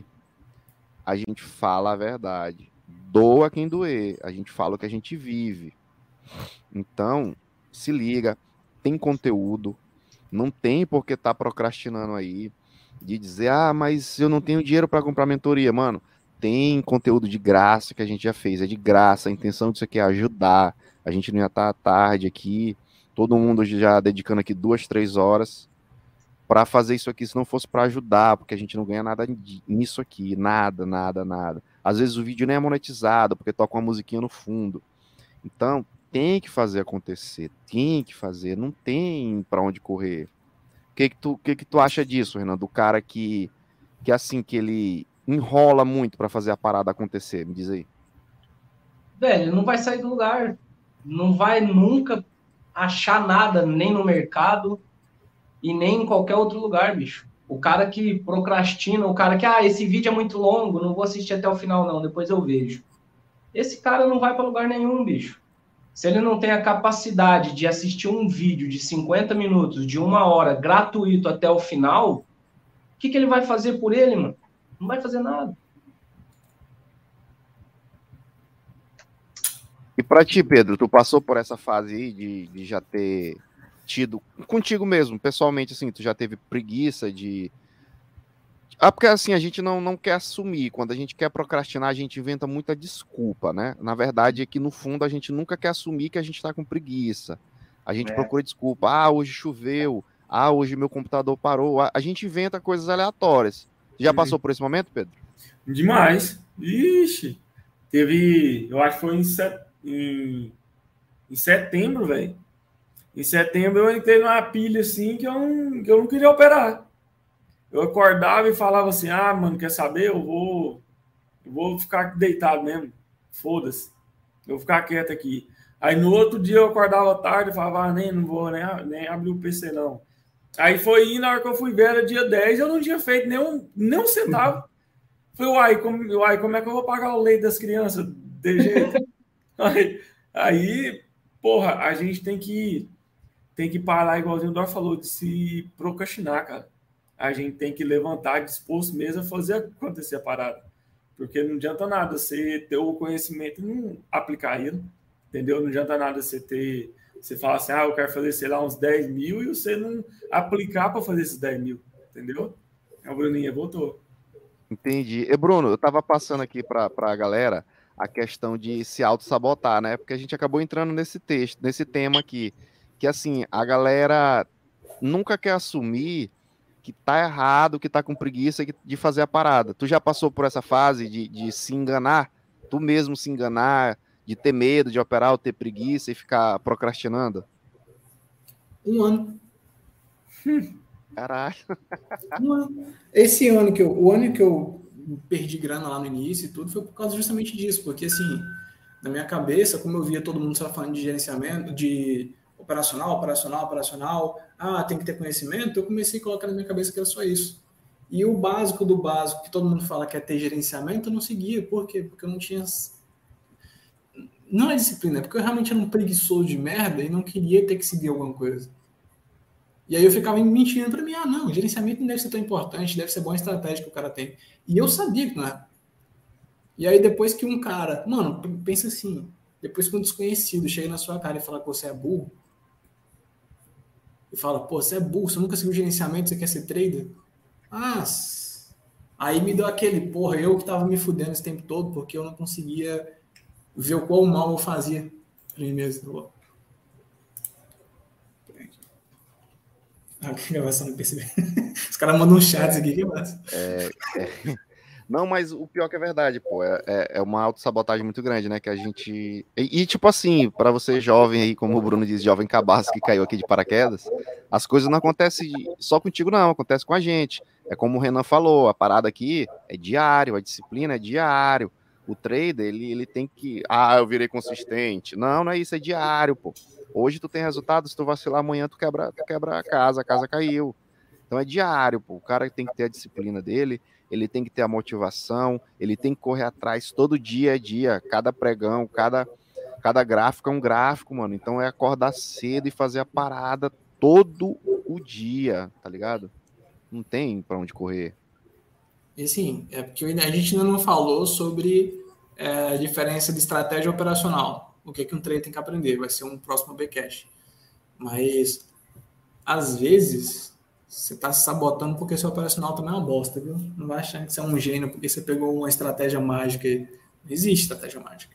a gente fala a verdade. Doa quem doer. A gente fala o que a gente vive. Então, se liga. Tem conteúdo. Não tem por que tá procrastinando aí. De dizer, ah, mas eu não tenho dinheiro para comprar mentoria. Mano, tem conteúdo de graça que a gente já fez. É de graça. A intenção disso aqui é ajudar. A gente não ia estar à tarde aqui. Todo mundo já dedicando aqui duas, três horas para fazer isso aqui, se não fosse para ajudar, porque a gente não ganha nada nisso aqui, nada, nada, nada. Às vezes o vídeo nem é monetizado, porque toca uma musiquinha no fundo. Então, tem que fazer acontecer, tem que fazer, não tem para onde correr. O que que tu, que que tu acha disso, Renan? Do cara que, que assim, que ele enrola muito para fazer a parada acontecer, me diz aí. Velho, não vai sair do lugar. Não vai nunca achar nada, nem no mercado, e nem em qualquer outro lugar, bicho. O cara que procrastina, o cara que, ah, esse vídeo é muito longo, não vou assistir até o final, não, depois eu vejo. Esse cara não vai para lugar nenhum, bicho. Se ele não tem a capacidade de assistir um vídeo de cinquenta minutos, de uma hora, gratuito até o final, o que, que ele vai fazer por ele, mano? Não vai fazer nada. E para ti, Pedro, tu passou por essa fase aí de, de já ter tido, contigo mesmo, pessoalmente, assim, tu já teve preguiça de... Ah, porque assim, a gente não, não quer assumir, quando a gente quer procrastinar, a gente inventa muita desculpa, né? Na verdade é que no fundo a gente nunca quer assumir que a gente tá com preguiça. A gente é. procura desculpa, ah, hoje choveu, ah, hoje meu computador parou, a gente inventa coisas aleatórias. Já Sim. passou por esse momento, Pedro? Demais. Ixi, teve, eu acho que foi em, set... em... em setembro, velho. Em setembro eu entrei numa pilha assim que eu não, que eu não queria operar. Eu acordava e falava assim, ah, mano, quer saber? Eu vou, eu vou ficar deitado mesmo. Foda-se. Eu vou ficar quieto aqui. Aí no outro dia eu acordava tarde e falava, ah, nem, não vou nem, nem abrir o P C não. Aí foi indo, na hora que eu fui ver, era dia dez, eu não tinha feito nenhum, nem um centavo. Falei, uai como, uai, como é que eu vou pagar o leite das crianças de jeito? Aí, aí, porra, a gente tem que, tem que parar, igualzinho o Dor falou, de se procrastinar, cara. A gente tem que levantar disposto mesmo a fazer acontecer a parada. Porque não adianta nada você ter o conhecimento e não aplicar ele, entendeu? Não adianta nada você ter... Você fala assim, ah, eu quero fazer, sei lá, uns dez mil e você não aplicar para fazer esses dez mil, entendeu? A Bruninha voltou. Entendi. E, Bruno, eu tava passando aqui para a galera a questão de se auto-sabotar, né? Porque a gente acabou entrando nesse texto, nesse tema aqui, que assim, a galera nunca quer assumir que tá errado, que tá com preguiça de fazer a parada. Tu já passou por essa fase de, de se enganar? Tu mesmo se enganar, de ter medo de operar ou ter preguiça e ficar procrastinando? Um ano. Caralho. Um ano. Esse ano que eu, o ano que eu perdi grana lá no início e tudo foi por causa justamente disso, porque assim, na minha cabeça, como eu via todo mundo só falando de gerenciamento, de operacional, operacional, operacional, ah, tem que ter conhecimento, eu comecei a colocar na minha cabeça que era só isso. E o básico do básico, que todo mundo fala que é ter gerenciamento, eu não seguia. Por quê? Porque eu não tinha... Não é disciplina, é porque eu realmente era um preguiçoso de merda e não queria ter que seguir alguma coisa. E aí eu ficava mentindo para mim, ah, não, gerenciamento não deve ser tão importante, deve ser boa estratégia que o cara tem. E eu sabia que não era. E aí depois que um cara... Mano, pensa assim, depois que um desconhecido chega na sua cara e fala que você é burro, e fala, pô, você é burro, você nunca seguiu gerenciamento, você quer ser trader? Ah, aí me deu aquele, porra, eu que tava me fudendo esse tempo todo, porque eu não conseguia ver o quão mal eu fazia pra mim mesmo. Ah, que gravação, não percebi. Os caras mandam um chat aqui, que massa. É, é... Não, mas o pior que é verdade, pô, é, é uma autossabotagem muito grande, né, que a gente... E, e tipo assim, para você jovem aí, como o Bruno diz, jovem cabaço que caiu aqui de paraquedas, as coisas não acontecem só contigo não, acontece com a gente. É como o Renan falou, a parada aqui é diário, a disciplina é diário. O trader, ele, ele tem que... Ah, eu virei consistente. Não, não é isso, é diário, pô. Hoje tu tem resultado, se tu vacilar amanhã tu quebra, tu quebra a casa, a casa caiu. Então é diário, pô. O cara tem que ter a disciplina dele, ele tem que ter a motivação, ele tem que correr atrás todo dia a dia, cada pregão, cada, cada gráfico é um gráfico, mano. Então é acordar cedo e fazer a parada todo o dia, tá ligado? Não tem pra onde correr. E sim, é porque a gente ainda não falou sobre é, a diferença de estratégia operacional. O que, que um trader tem que aprender, vai ser um próximo Bcast. Mas, às vezes... Você está se sabotando porque seu operacional também é uma bosta, viu? Não vai achar que você é um gênio porque você pegou uma estratégia mágica. Não existe estratégia mágica.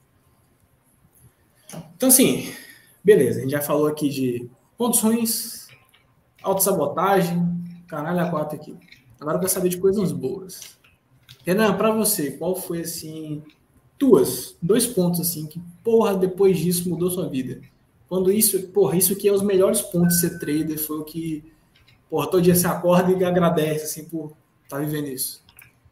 Então, assim, beleza. A gente já falou aqui de pontos ruins, autossabotagem, caralho, a quatro aqui. Agora eu quero saber de coisas boas. Renan, para você, qual foi, assim, tuas, dois pontos, assim, que, porra, depois disso mudou sua vida? Quando isso, porra, isso aqui é os melhores pontos de ser trader, foi o que... Porra, todo dia você acorda e agradece, assim, por estar tá vivendo isso.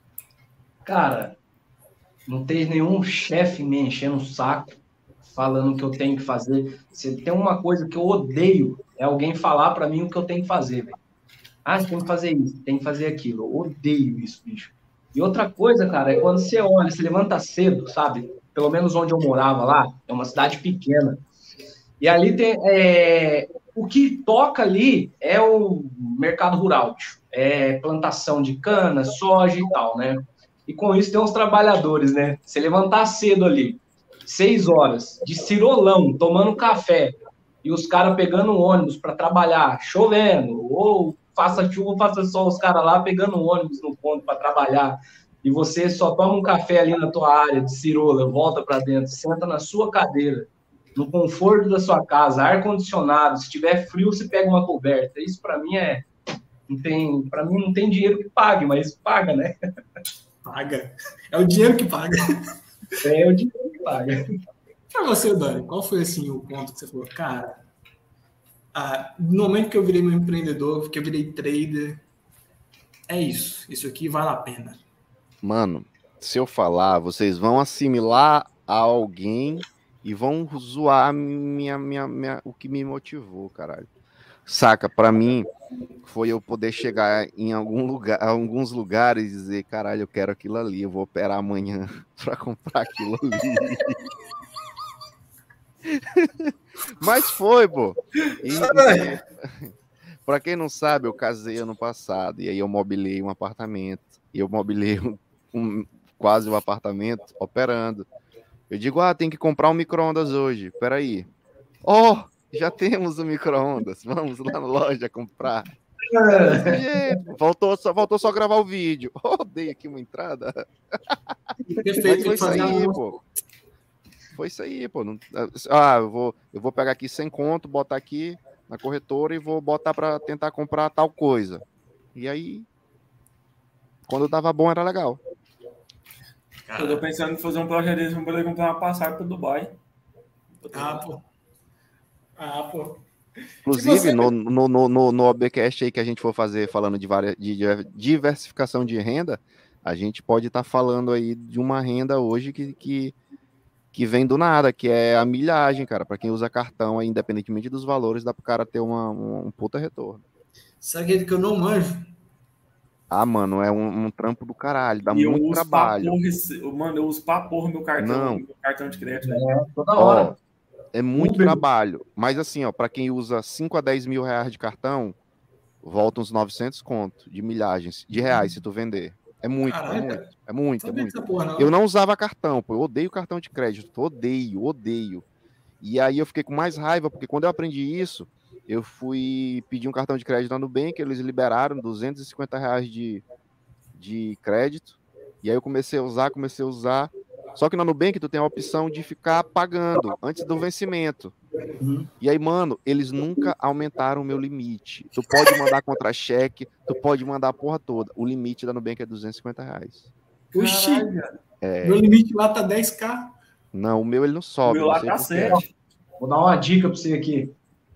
Cara, não tem nenhum chefe me enchendo o saco, falando o que eu tenho que fazer. Se tem uma coisa que eu odeio, é alguém falar para mim o que eu tenho que fazer, velho. Ah, você tem que fazer isso, tem que fazer aquilo. Eu odeio isso, bicho. E outra coisa, cara, é quando você olha, você levanta cedo, sabe? Pelo menos onde eu morava lá, é uma cidade pequena. E ali tem... É... O que toca ali é o mercado rural, é plantação de cana, soja e tal, né? E com isso tem uns trabalhadores, né? Você levantar cedo ali, seis horas, de cirolão, tomando café, e os caras pegando um ônibus para trabalhar, chovendo, ou faça chuva, faça sol, os caras lá pegando um ônibus no ponto para trabalhar, e você só toma um café ali na tua área de cirola, volta para dentro, senta na sua cadeira, no conforto da sua casa, ar-condicionado, se tiver frio, você pega uma coberta. Isso para mim é... Não tem, para mim não tem dinheiro que pague, mas paga, né? Paga. É o dinheiro que paga. É o dinheiro que paga. Para você, Dani, qual foi, assim, o ponto que você falou? Cara, ah, no momento que eu virei meu empreendedor, que eu virei trader, é isso. Isso aqui vale a pena. Mano, se eu falar, vocês vão assimilar a alguém... E vão zoar minha, minha, minha, o que me motivou, caralho. saca? Pra mim, foi eu poder chegar em algum lugar, alguns lugares e dizer, caralho, eu quero aquilo ali, eu vou operar amanhã pra comprar aquilo ali. Mas foi, pô. E, e, pra quem não sabe, eu casei ano passado, e aí eu mobilei um apartamento, e eu mobilei um, um, quase um apartamento operando. Eu digo, ah, tem que comprar um micro-ondas hoje, peraí. Oh, já temos o um micro-ondas, vamos lá na loja comprar. Desse jeito. Faltou só, faltou só gravar o vídeo. Oh, dei aqui uma entrada. Mas foi isso aí, pô. Foi isso aí, pô. Não, ah, eu vou, eu vou pegar aqui sem conto, botar aqui na corretora e vou botar para tentar comprar tal coisa. E aí, quando dava bom, era legal. Eu tô pensando em fazer um projeto desse pra poder comprar uma passagem para Dubai. Ah, pô. Ah, pô. Inclusive, você... no, no, no, no OBcast aí que a gente for fazer, falando de, várias, de diversificação de renda, a gente pode estar tá falando aí de uma renda hoje que, que, que vem do nada, que é a milhagem, cara. Para quem usa cartão, aí, independentemente dos valores, dá pro cara ter uma, um, um puta retorno. Sabe aquele que eu não manjo? Ah, mano, é um, um trampo do caralho, dá e muito eu trabalho. Porra, mano, eu uso pra porra meu cartão, não. meu cartão de crédito. É, toda hora. Ó, é muito Uber. Trabalho. Mas assim, ó, para quem usa cinco a dez mil reais de cartão, volta uns novecentos conto de milhagens, de reais, se tu vender. É muito, Caraca. é muito, é muito, é muito. Porra, não. Eu não usava cartão, pô, eu odeio cartão de crédito, odeio, odeio. E aí eu fiquei com mais raiva, porque quando eu aprendi isso, eu fui pedir um cartão de crédito na Nubank, eles liberaram duzentos e cinquenta reais de, de crédito, e aí eu comecei a usar, comecei a usar, só que na Nubank tu tem a opção de ficar pagando antes do vencimento. Uhum. E aí, mano, eles nunca aumentaram o meu limite. Tu pode mandar contra-cheque, tu pode mandar a porra toda. O limite da Nubank é duzentos e cinquenta reais. Puxa, é... meu limite lá tá dez k. Não, o meu ele não sobe. O meu lá tá certo. Vou dar uma dica pra você aqui.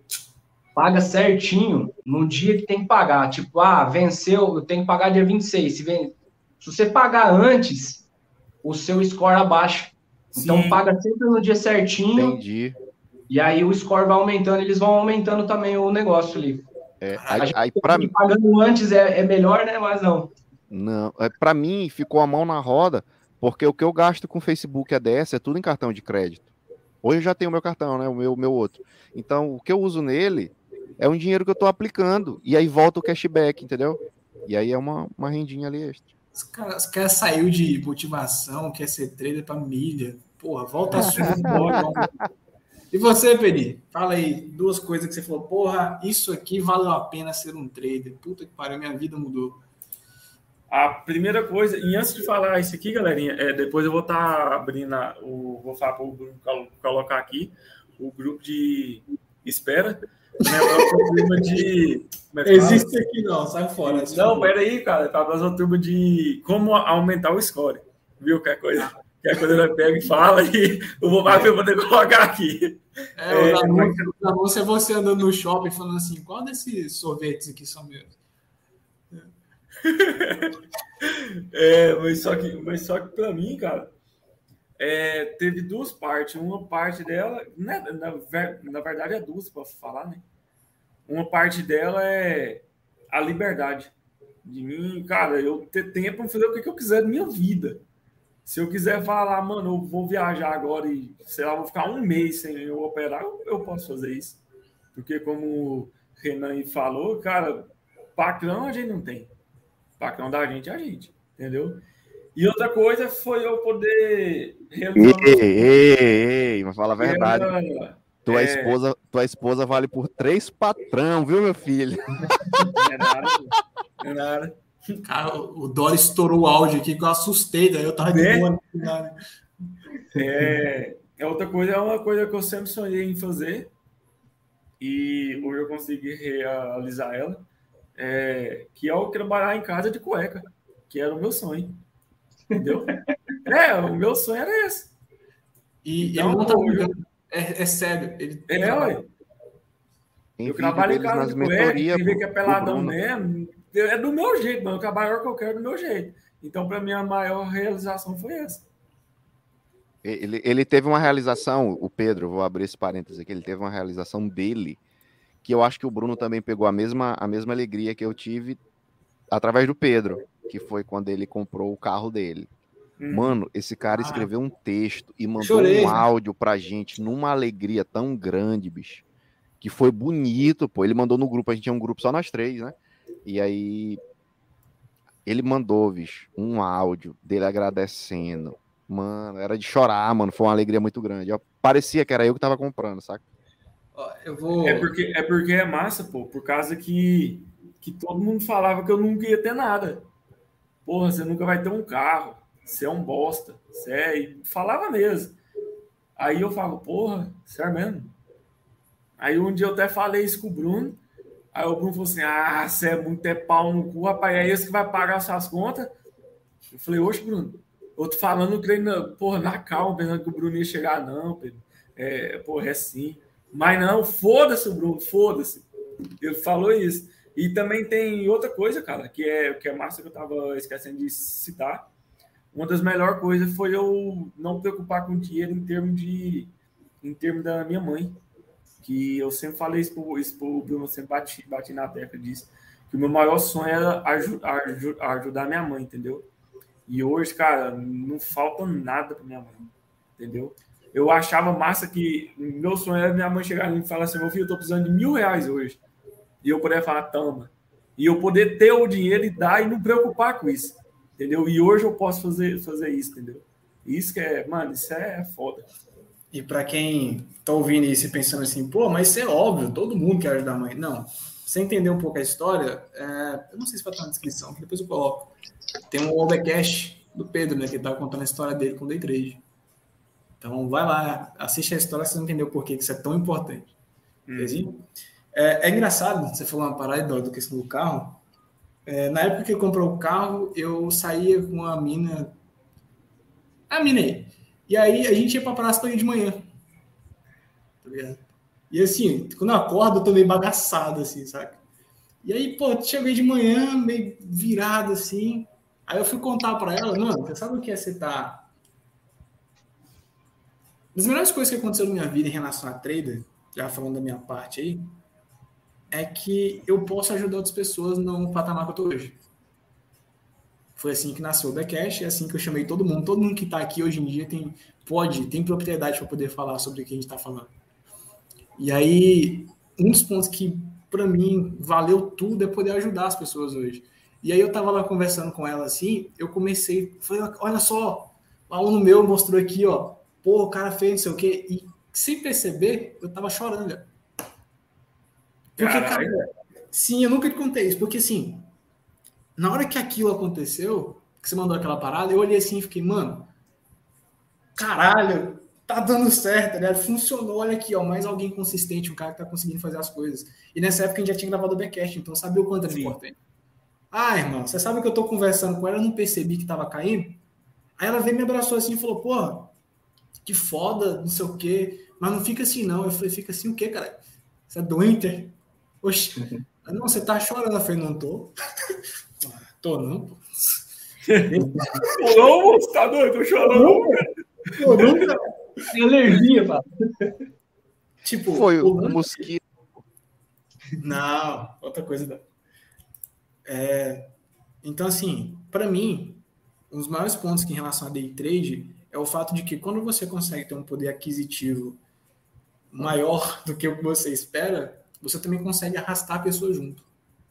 Paga certinho no dia que tem que pagar. Tipo, ah, venceu, eu tenho que pagar dia vinte e seis. Se, vem... Se você pagar antes, o seu score abaixa. Sim. Então, paga sempre no dia certinho. Entendi. E aí o score vai aumentando, eles vão aumentando também o negócio ali. É, a aí, gente aí pra mim pagando antes é, é melhor, né? Mas não. Não, é, pra mim ficou a mão na roda, porque o que eu gasto com Facebook A D S é tudo em cartão de crédito. Hoje eu já tenho o meu cartão, né? O meu, meu outro. Então, o que eu uso nele é um dinheiro que eu tô aplicando. E aí volta o cashback, entendeu? E aí é uma, uma rendinha ali extra. Os caras cara saiu de motivação, quer ser trader pra milha. Porra, volta a sua. E você, Peri? Fala aí, duas coisas que você falou. Porra, isso aqui valeu a pena ser um trader. Puta que pariu, minha vida mudou. A primeira coisa, e antes de falar isso aqui, galerinha, é, depois eu vou estar tá abrindo a, o, vou falar para o grupo colocar aqui o grupo de espera. Né, a turma de. É existe aqui não, sai fora. Não, peraí, cara, tá fazendo turma de como aumentar o score. Viu? Que coisa. Que a coisa ela pega e fala e eu vou para poder colocar aqui. É, é, o anúncio é você andando no shopping falando assim, qual desses sorvetes aqui são meus? É, mas só que, mas só que para mim, cara, é, teve duas partes. Uma parte dela, né, na, na verdade é duas para falar, né? Uma parte dela é a liberdade de mim, cara, eu ter tempo para fazer o que eu quiser da minha vida. Se eu quiser falar, mano, eu vou viajar agora e, sei lá, vou ficar um mês sem eu operar, eu, eu posso fazer isso. Porque como o Renan falou, cara, patrão a gente não tem. Patrão da gente é a gente, entendeu? E outra coisa foi eu poder realizar... Ei, ei, ei, mas fala a verdade. Era, tua, é... esposa, tua esposa vale por três patrão, viu, meu filho? É nada, é nada. Cara, o Dória estourou o áudio aqui que eu assustei, daí eu tava de é? boa. É, é outra coisa, é uma coisa que eu sempre sonhei em fazer e hoje eu consegui realizar ela, é, que é o trabalhar em casa de cueca, que era o meu sonho, entendeu? É, o meu sonho era esse. E então, ele não tá brincando, é, é sério. Ele é, olha. Eu trabalho em casa de cueca, quem vê que é peladão mesmo, é do meu jeito, mano. Eu trabalho que eu quero do meu jeito. Então, para mim, a maior realização foi essa. Ele, ele teve uma realização, o Pedro, vou abrir esse parênteses aqui, ele teve uma realização dele, que eu acho que o Bruno também pegou a mesma, a mesma alegria que eu tive através do Pedro, que foi quando ele comprou o carro dele. Hum. Mano, esse cara ah, escreveu um texto e mandou chorei, um áudio pra gente numa alegria tão grande, bicho, que foi bonito, pô. Ele mandou no grupo, a gente tinha um grupo só nós três, né? E aí ele mandou, bicho, um áudio dele agradecendo. Mano, era de chorar, mano. Foi uma alegria muito grande. Eu, parecia que era eu que tava comprando, saca? Eu vou... é, porque, é porque é massa, pô. Por causa que, que todo mundo falava que eu nunca ia ter nada. Porra, você nunca vai ter um carro. Você é um bosta. Você é... E falava mesmo. Aí eu falo, porra, sério mesmo? Aí um dia eu até falei isso com o Bruno. Aí o Bruno falou assim, ah, você é muito é pau no cu, rapaz. É esse que vai pagar suas contas? Eu falei, oxe, Bruno. Eu tô falando, creio, porra, na calma, pensando que o Bruno ia chegar, não, Pedro. É, porra, é sim. Mas não, foda-se o Bruno, foda-se. Ele falou isso. E também tem outra coisa, cara, que é, que é massa que eu tava esquecendo de citar. Uma das melhores coisas foi eu não preocupar com dinheiro em termos de, em termos da minha mãe. Que eu sempre falei isso pro, isso pro Bruno, eu sempre bati, bati na tecla disso. Que o meu maior sonho era aju, aju, ajudar minha mãe, entendeu? E hoje, cara, não falta nada pra minha mãe, entendeu? Eu achava massa que meu sonho era minha mãe chegar e falar assim, meu filho, eu tô precisando de mil reais hoje. E eu poder falar, toma. E eu poder ter o dinheiro e dar e não preocupar com isso, entendeu? E hoje eu posso fazer, fazer isso, entendeu? Isso que é, mano, isso é foda. E para quem tá ouvindo isso e pensando assim, pô, mas isso é óbvio, todo mundo quer ajudar a mãe. Não, você entender um pouco a história, é, eu não sei se vai estar na descrição, que depois eu coloco. Tem um Overcast do Pedro, né, que ele tava contando a história dele com o Day Trade. Então, vai lá, assiste a história, você vai entender o porquê que isso é tão importante. Hum. É, é engraçado, você falou uma parada do questão do carro. É, na época que eu comprei o carro, eu saía com a mina... A mina aí. E aí, a gente ia pra praça de manhã. Tá ligado? E assim, quando eu acordo, eu tô meio bagaçado, assim, saca? E aí, pô, cheguei de manhã, meio virado, assim. Aí eu fui contar pra ela, mano, você sabe o que é você tá... Uma das melhores coisas que aconteceu na minha vida em relação a trader, já falando da minha parte aí, é que eu posso ajudar outras pessoas no patamar que eu tô hoje. Foi assim que nasceu o Backcash, é assim que eu chamei todo mundo. Todo mundo que tá aqui hoje em dia tem, pode, tem propriedade para poder falar sobre o que a gente tá falando. E aí, um dos pontos que, para mim, valeu tudo é poder ajudar as pessoas hoje. E aí eu tava lá conversando com ela assim, eu comecei, falei, olha só, o aluno meu mostrou aqui, ó, pô, o cara fez não sei o quê, e sem perceber, eu tava chorando. Porque, cara, sim, eu nunca te contei isso, porque assim, na hora que aquilo aconteceu, que você mandou aquela parada, eu olhei assim e fiquei, mano, caralho, tá dando certo, né? Funcionou, olha aqui, ó, mais alguém consistente, um cara que tá conseguindo fazer as coisas. E nessa época a gente já tinha gravado o Backcast, então sabia o quanto era importante. Ah, irmão, você sabe que eu tô conversando com ela, eu não percebi que tava caindo? Aí ela veio, me abraçou assim e falou, porra, que foda, não sei o quê, mas não fica assim não. Eu falei, fica assim o quê, cara? Você é doente? Oxe, não, você tá chorando. Eu falei, não tô. Tô não, pô. Tô não, moço, tá doido? Tô chorando. Tô não, cara. Tem alergia, pá. Tipo, foi o um mosquito. Não, outra coisa. É, então, assim, para mim, um dos maiores pontos que em relação a day trade é o fato de que quando você consegue ter um poder aquisitivo maior do que o que você espera, você também consegue arrastar a pessoa junto.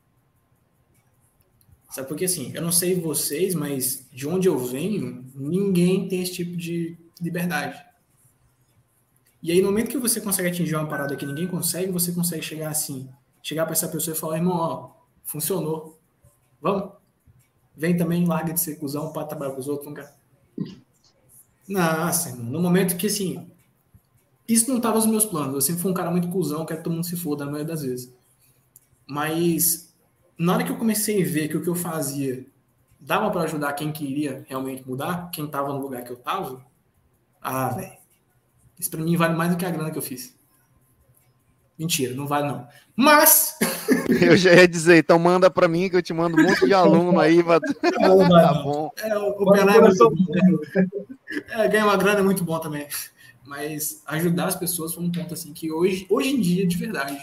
Sabe, porque assim, eu não sei vocês, mas de onde eu venho, ninguém tem esse tipo de liberdade. E aí, no momento que você consegue atingir uma parada que ninguém consegue, você consegue chegar assim, chegar para essa pessoa e falar, irmão, ó, funcionou. Vamos? Vem também, larga de ser cuzão para trabalhar com os outros. Nunca. Nossa, irmão, no momento que assim, isso não estava nos meus planos. Eu sempre fui um cara muito cuzão, quero que todo mundo se foda, na maioria das vezes. Mas, na hora que eu comecei a ver que o que eu fazia dava para ajudar quem queria realmente mudar, quem estava no lugar que eu estava, ah, velho, isso para mim vale mais do que a grana que eu fiz. Mentira, não vale não. Mas... Eu já ia dizer, então manda para mim que eu te mando um monte de aluno aí. Pra... Não, não vai, tá não. Bom. É, o, o ganhar é muito bom. É, ganhar uma grana é muito bom também. Mas ajudar as pessoas foi um ponto assim que hoje, hoje em dia, de verdade,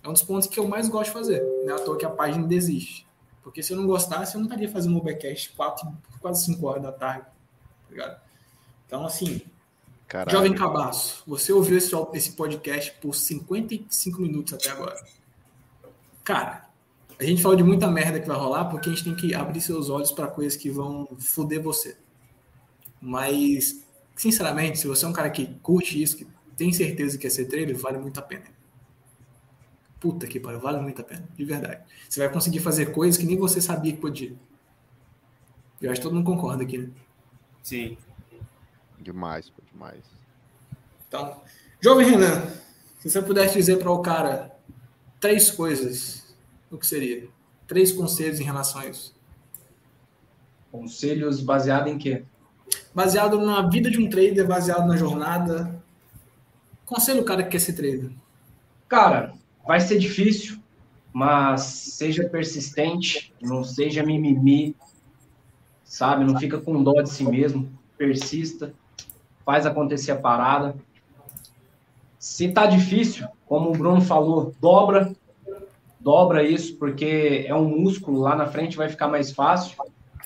É um dos pontos que eu mais gosto de fazer. Não é à toa que a página desiste. Porque se eu não gostasse, eu não estaria fazendo um Ubercast quatro, quase cinco horas da tarde. Tá ligado? Então, assim, Caralho. Jovem Cabaço, você ouviu esse, esse podcast por cinquenta e cinco minutos até agora. Cara, a gente falou de muita merda que vai rolar porque a gente tem que abrir seus olhos para coisas que vão foder você. Mas, sinceramente, se você é um cara que curte isso, que tem certeza que quer ser trader, vale muito a pena. Puta que pariu, vale muito a pena, de verdade. Você vai conseguir fazer coisas que nem você sabia que podia. Eu acho que todo mundo concorda aqui, né? Sim. Demais, pô, demais. Então, jovem Renan, se você pudesse dizer para o cara três coisas, o que seria? Três conselhos em relação a isso. Conselhos baseados em quê? Baseado na vida de um trader, baseado na jornada. Conselho o cara que quer ser trader. Cara, vai ser difícil, mas seja persistente, não seja mimimi, sabe? Não fica com dó de si mesmo, persista, faz acontecer a parada. Se tá difícil, como o Bruno falou, dobra, dobra isso, porque é um músculo, lá na frente vai ficar mais fácil.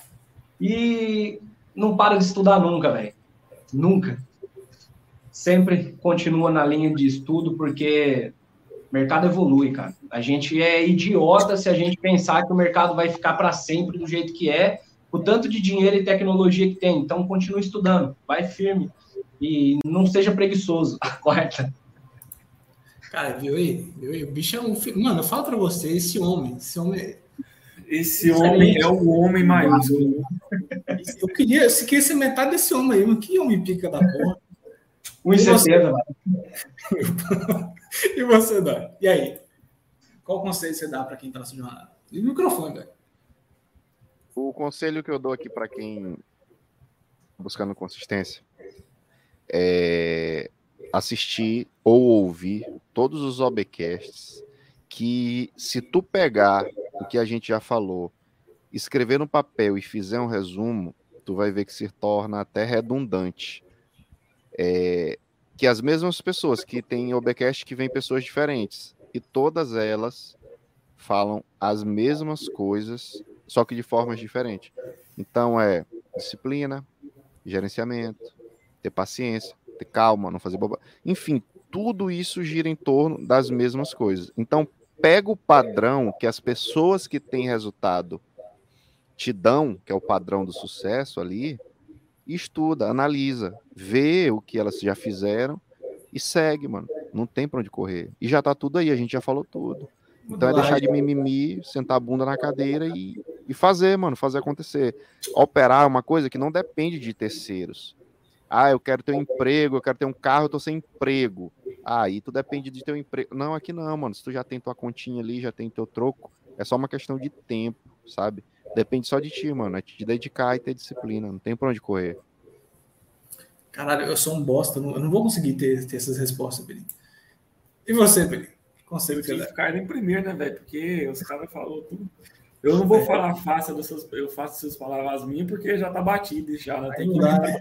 E não para de estudar nunca, velho. Nunca. Sempre continua na linha de estudo, porque o mercado evolui, cara. A gente é idiota se a gente pensar que o mercado vai ficar para sempre do jeito que é, o tanto de dinheiro e tecnologia que tem. Então, continue estudando, vai firme e não seja preguiçoso. Correto? Cara, viu aí? Viu aí? O bicho é um... Mano, eu falo pra você, esse homem, esse homem... Esse homem é o homem maiúsculo. Eu queria, eu queria ser metade desse homem aí, mas que homem pica da porra. um e setenta, mano. E você, Dói? E aí? Qual conselho você dá para quem tá na sua jornada? E o microfone, Dói. O conselho que eu dou aqui para quem buscando consistência é assistir ou ouvir todos os OBcasts, que se tu pegar o que a gente já falou, escrever no papel e fizer um resumo, tu vai ver que se torna até redundante. É, que as mesmas pessoas que têm OBcast, que vêm pessoas diferentes, e todas elas falam as mesmas coisas, só que de formas diferentes. Então é disciplina, gerenciamento, ter paciência, ter calma, não fazer bobagem. Enfim, tudo isso gira em torno das mesmas coisas. Então, pega o padrão que as pessoas que têm resultado te dão, que é o padrão do sucesso ali, e estuda, analisa, vê o que elas já fizeram e segue, mano. Não tem pra onde correr. E já tá tudo aí, a gente já falou tudo. Então é deixar de mimimi, sentar a bunda na cadeira e, e fazer, mano, fazer acontecer. Operar é uma coisa que não depende de terceiros. Ah, eu quero ter um emprego, eu quero ter um carro, eu tô sem emprego. Ah, aí tu depende de teu emprego. Não, aqui não, mano. Se tu já tem tua continha ali, já tem teu troco, é só uma questão de tempo, sabe? Depende só de ti, mano. É te dedicar e ter disciplina. Não tem pra onde correr. Caralho, eu sou um bosta. Eu não vou conseguir ter, ter essas respostas, Peli. E você, Peli? Conselho que você dá? Ficar em primeiro, né, velho? Porque os caras falaram tudo. Eu não vou falar faça das suas, eu faço suas palavras minhas porque já tá batido já. Né? Tem que...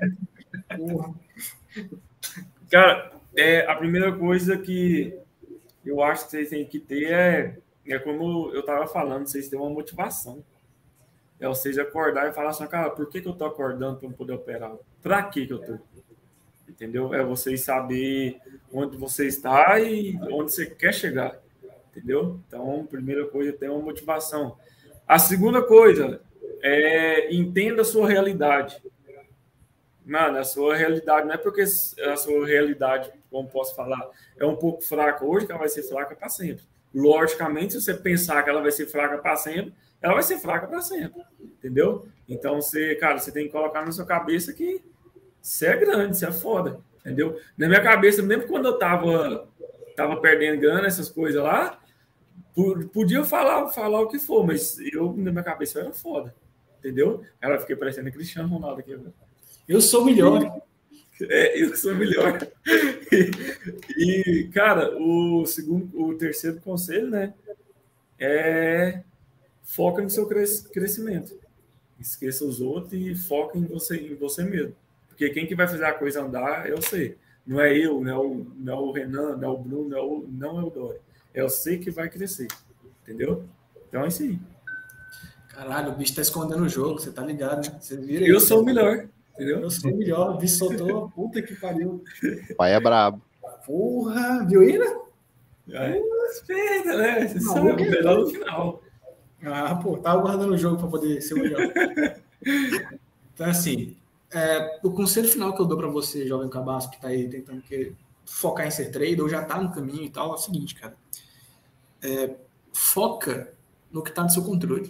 Cara, é, a primeira coisa que eu acho que vocês têm que ter é, é como eu tava falando, vocês têm uma motivação. É vocês acordar e falar assim, cara, por que, que eu tô acordando para poder operar? Pra que que eu tô? Entendeu? É vocês saber onde você está e onde você quer chegar. Entendeu? Então, a primeira coisa é ter uma motivação. A segunda coisa é entenda a sua realidade. Mano, a sua realidade não é porque a sua realidade, como posso falar, é um pouco fraca hoje, que ela vai ser fraca para sempre. Logicamente, se você pensar que ela vai ser fraca para sempre, ela vai ser fraca para sempre. Entendeu? Então, você, cara, você tem que colocar na sua cabeça que você é grande, você é foda. Entendeu? Na minha cabeça, mesmo quando eu tava, tava perdendo grana, essas coisas lá, podia falar, falar o que for, mas eu, na minha cabeça, eu era foda. Entendeu? Ela fiquei parecendo Cristiano Ronaldo aqui. Né? Eu sou melhor. É, eu sou melhor. E, e, cara, o segundo, o terceiro conselho, né? É foca no seu crescimento. Esqueça os outros e foca em você, em você mesmo. Porque quem que vai fazer a coisa andar é você. Não é eu, não é o, não é o Renan, não é o Bruno, não é o, não é o Dória. eu sei que vai crescer, entendeu? Então é isso aí. Caralho, o bicho tá escondendo o jogo, você tá ligado, né? Você vira Eu aí, sou o cara. melhor, entendeu? Eu sou o melhor, o bicho soltou, puta que pariu. O pai é brabo. Porra, viu aí, né? Aí, espera, né? Você Não, sabe, não quer o melhor no ver. final. Ah, pô, tava guardando o jogo pra poder ser o melhor. Então, assim, é, o conselho final que eu dou pra você, jovem cabaço, que tá aí tentando que, focar em ser trader, ou já tá no caminho e tal, é o seguinte, cara. É, foca no que tá no seu controle.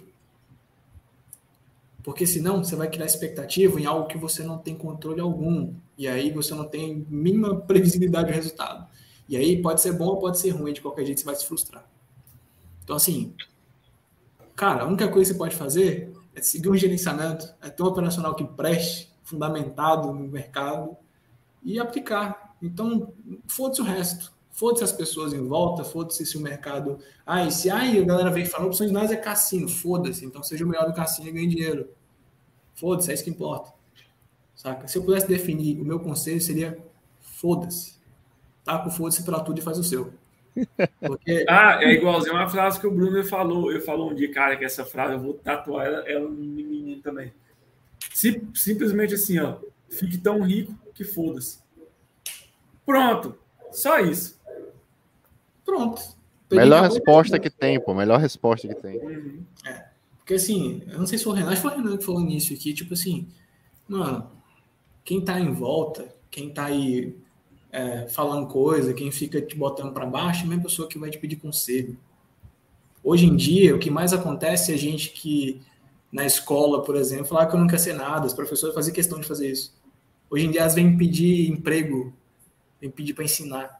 Porque senão você vai criar expectativa em algo que você não tem controle algum. E aí você não tem mínima previsibilidade do resultado. E aí pode ser bom ou pode ser ruim, de qualquer jeito você vai se frustrar. Então, assim, cara, a única coisa que você pode fazer é seguir um gerenciamento, é ter um operacional que preste, fundamentado no mercado, e aplicar. Então, foda-se o resto. Foda-se as pessoas em volta, foda-se se o mercado... Ah, se ai, a galera vem falando, opções nós é cassino, foda-se. Então, seja o melhor do cassino e ganhe dinheiro. Foda-se, é isso que importa. Saca? Se eu pudesse definir o meu conselho, seria foda-se. Tá com foda-se pra tudo e faz o seu. Porque... Ah, é igualzinho uma frase que o Bruno falou. Eu falou um dia, cara, que essa frase eu vou tatuar ela, ela no menino também. Sim, simplesmente assim, ó. Fique tão rico que foda-se. Pronto. Só isso. Pronto. Melhor resposta que tem, pô. Melhor resposta que tem. Uhum. É. Porque assim, eu não sei se foi o Renan, acho que foi o Renan que falou nisso aqui, tipo assim, mano, quem tá em volta, quem tá aí é, falando coisa, quem fica te botando para baixo, é a mesma pessoa que vai te pedir conselho. Hoje em dia, o que mais acontece é gente que, na escola, por exemplo, falar que eu não quero ser nada, os professores faziam questão de fazer isso. Hoje em dia, elas vêm pedir emprego, vêm pedir para ensinar.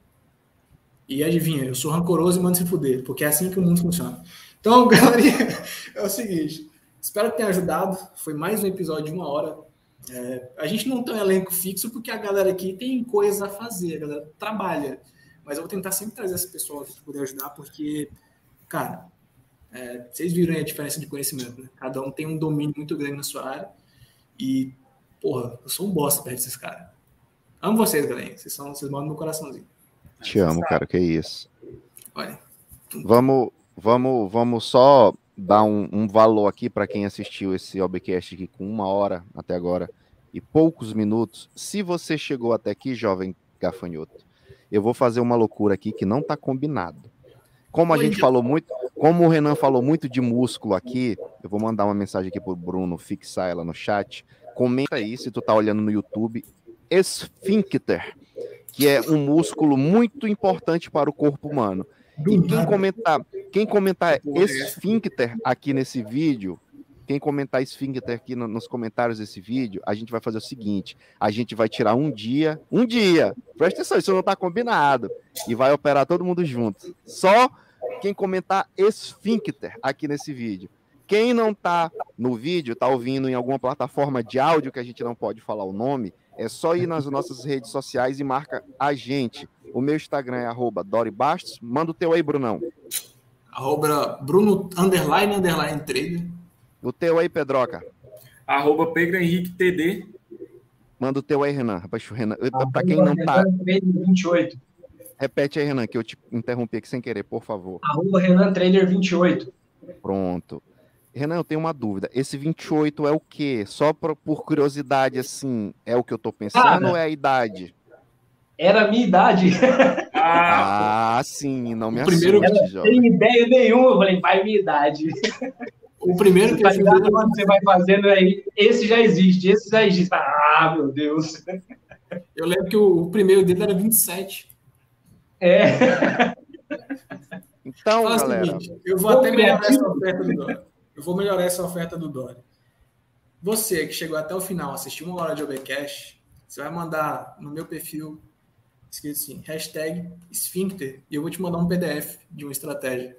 E adivinha, eu sou rancoroso e mando se fuder, porque é assim que o mundo funciona. Então, galerinha, é o seguinte, espero que tenha ajudado, foi mais um episódio de uma hora. É, a gente não tem um elenco fixo porque a galera aqui tem coisa a fazer, a galera trabalha, mas eu vou tentar sempre trazer esse pessoal aqui para poder ajudar, porque, cara, é, vocês viram aí a diferença de conhecimento, né? Cada um tem um domínio muito grande na sua área e, porra, eu sou um bosta perto desses caras. Amo vocês, galerinha, vocês, são, vocês moram no meu coraçãozinho. Te amo, cara, que isso. Olha. Vamos, vamos, vamos só dar um, um valor aqui para quem assistiu esse Obcast aqui com uma hora até agora e poucos minutos. Se você chegou até aqui, jovem gafanhoto, eu vou fazer uma loucura aqui que não está combinado. Como a gente falou muito, como o Renan falou muito de músculo aqui, eu vou mandar uma mensagem aqui pro Bruno, fixar ela no chat. Comenta aí se tu tá olhando no YouTube. Esfíncter, que é um músculo muito importante para o corpo humano. E quem comentar, quem comentar esfíncter aqui nesse vídeo, quem comentar esfíncter aqui no, nos comentários desse vídeo, a gente vai fazer o seguinte, a gente vai tirar um dia, um dia, presta atenção, isso não está combinado, e vai operar todo mundo junto. Só quem comentar esfíncter aqui nesse vídeo. Quem não está no vídeo, está ouvindo em alguma plataforma de áudio que a gente não pode falar o nome, é só ir nas nossas redes sociais e marca a gente. O meu Instagram é arroba Dori Bastos. Manda o teu aí, Brunão. Arroba Bruno, underline, underline, trader. O teu aí, Pedroca. Arroba Pedro Henrique T D. Manda o teu aí, Renan. Rapaz, Renan. Para quem não tá... vinte e oito. Repete aí, Renan, que eu te interrompi aqui sem querer, por favor. Arroba Renan Trader vinte e oito. Pronto. Renan, eu tenho uma dúvida. Esse vinte e oito é o quê? Só por, por curiosidade, assim, é o que eu tô pensando Cara, ou é a idade? Era a minha idade. Ah, ah sim, não me o primeiro assuste, jovem. Não tem ideia nenhuma, eu falei, vai minha idade. O primeiro que tá ligado quando você vai fazendo aí, esse já existe, esse já existe. Ah, meu Deus. Eu lembro que o, o primeiro dele era vinte e sete. É. Então, Fala galera. Seguinte, eu vou até melhorar essa oferta do Dória. Eu vou melhorar essa oferta do Dória. Você que chegou até o final, assistiu uma hora de Obcast, você vai mandar no meu perfil, escrito assim, hashtag esfíncter, e eu vou te mandar um P D F de uma estratégia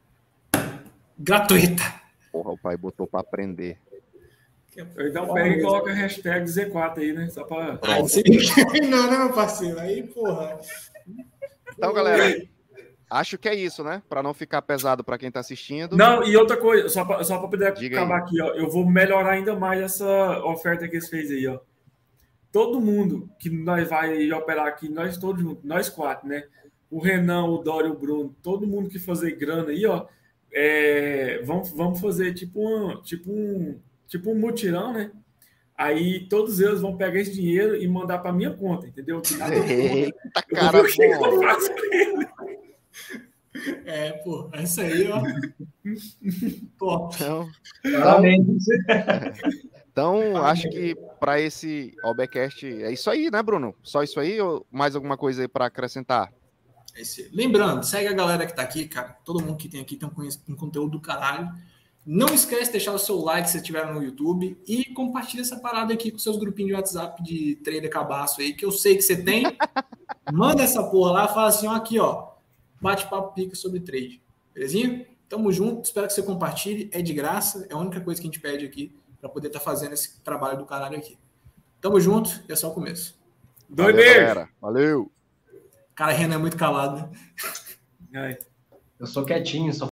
gratuita. Porra, o pai botou para aprender. Então pega e coloca a hashtag Z quatro aí, né? Só para... Não, não, meu parceiro. Aí, porra. Então, galera, acho que é isso, né? Para não ficar pesado para quem está assistindo. Não, e outra coisa, só para só poder Diga acabar aí. aqui, ó. Eu vou melhorar ainda mais essa oferta que eles fez aí, ó. Todo mundo que nós vai operar aqui, nós todos juntos, nós quatro, né? o Renan, o Dório, o Bruno, todo mundo que fazer grana aí, ó, é, vamos, vamos fazer tipo um, tipo um, tipo um mutirão, né? Aí todos eles vão pegar esse dinheiro e mandar para minha conta, entendeu? Eita, cara, eu eu faço com ele. É, pô, é isso aí, ó. Top. Então, Parabéns. então acho que para esse Obecast é isso aí, né, Bruno? Só isso aí ou mais alguma coisa aí para acrescentar? Esse. Lembrando, segue a galera que tá aqui, cara. Todo mundo que tem aqui tem um, um conteúdo do caralho. Não esquece de deixar o seu like se estiver no YouTube e compartilha essa parada aqui com seus grupinhos de WhatsApp de trader cabaço aí, que eu sei que você tem. Manda essa porra lá, fala assim, ó, aqui, ó, bate-papo pica sobre trade. Belezinha? Tamo junto, espero que você compartilhe. É de graça, é a única coisa que a gente pede aqui para poder estar tá fazendo esse trabalho do caralho aqui. Tamo junto, e é só o começo. Dois beijos. Valeu. Cara, Renan é muito calado, né? Ai. Eu sou quietinho, só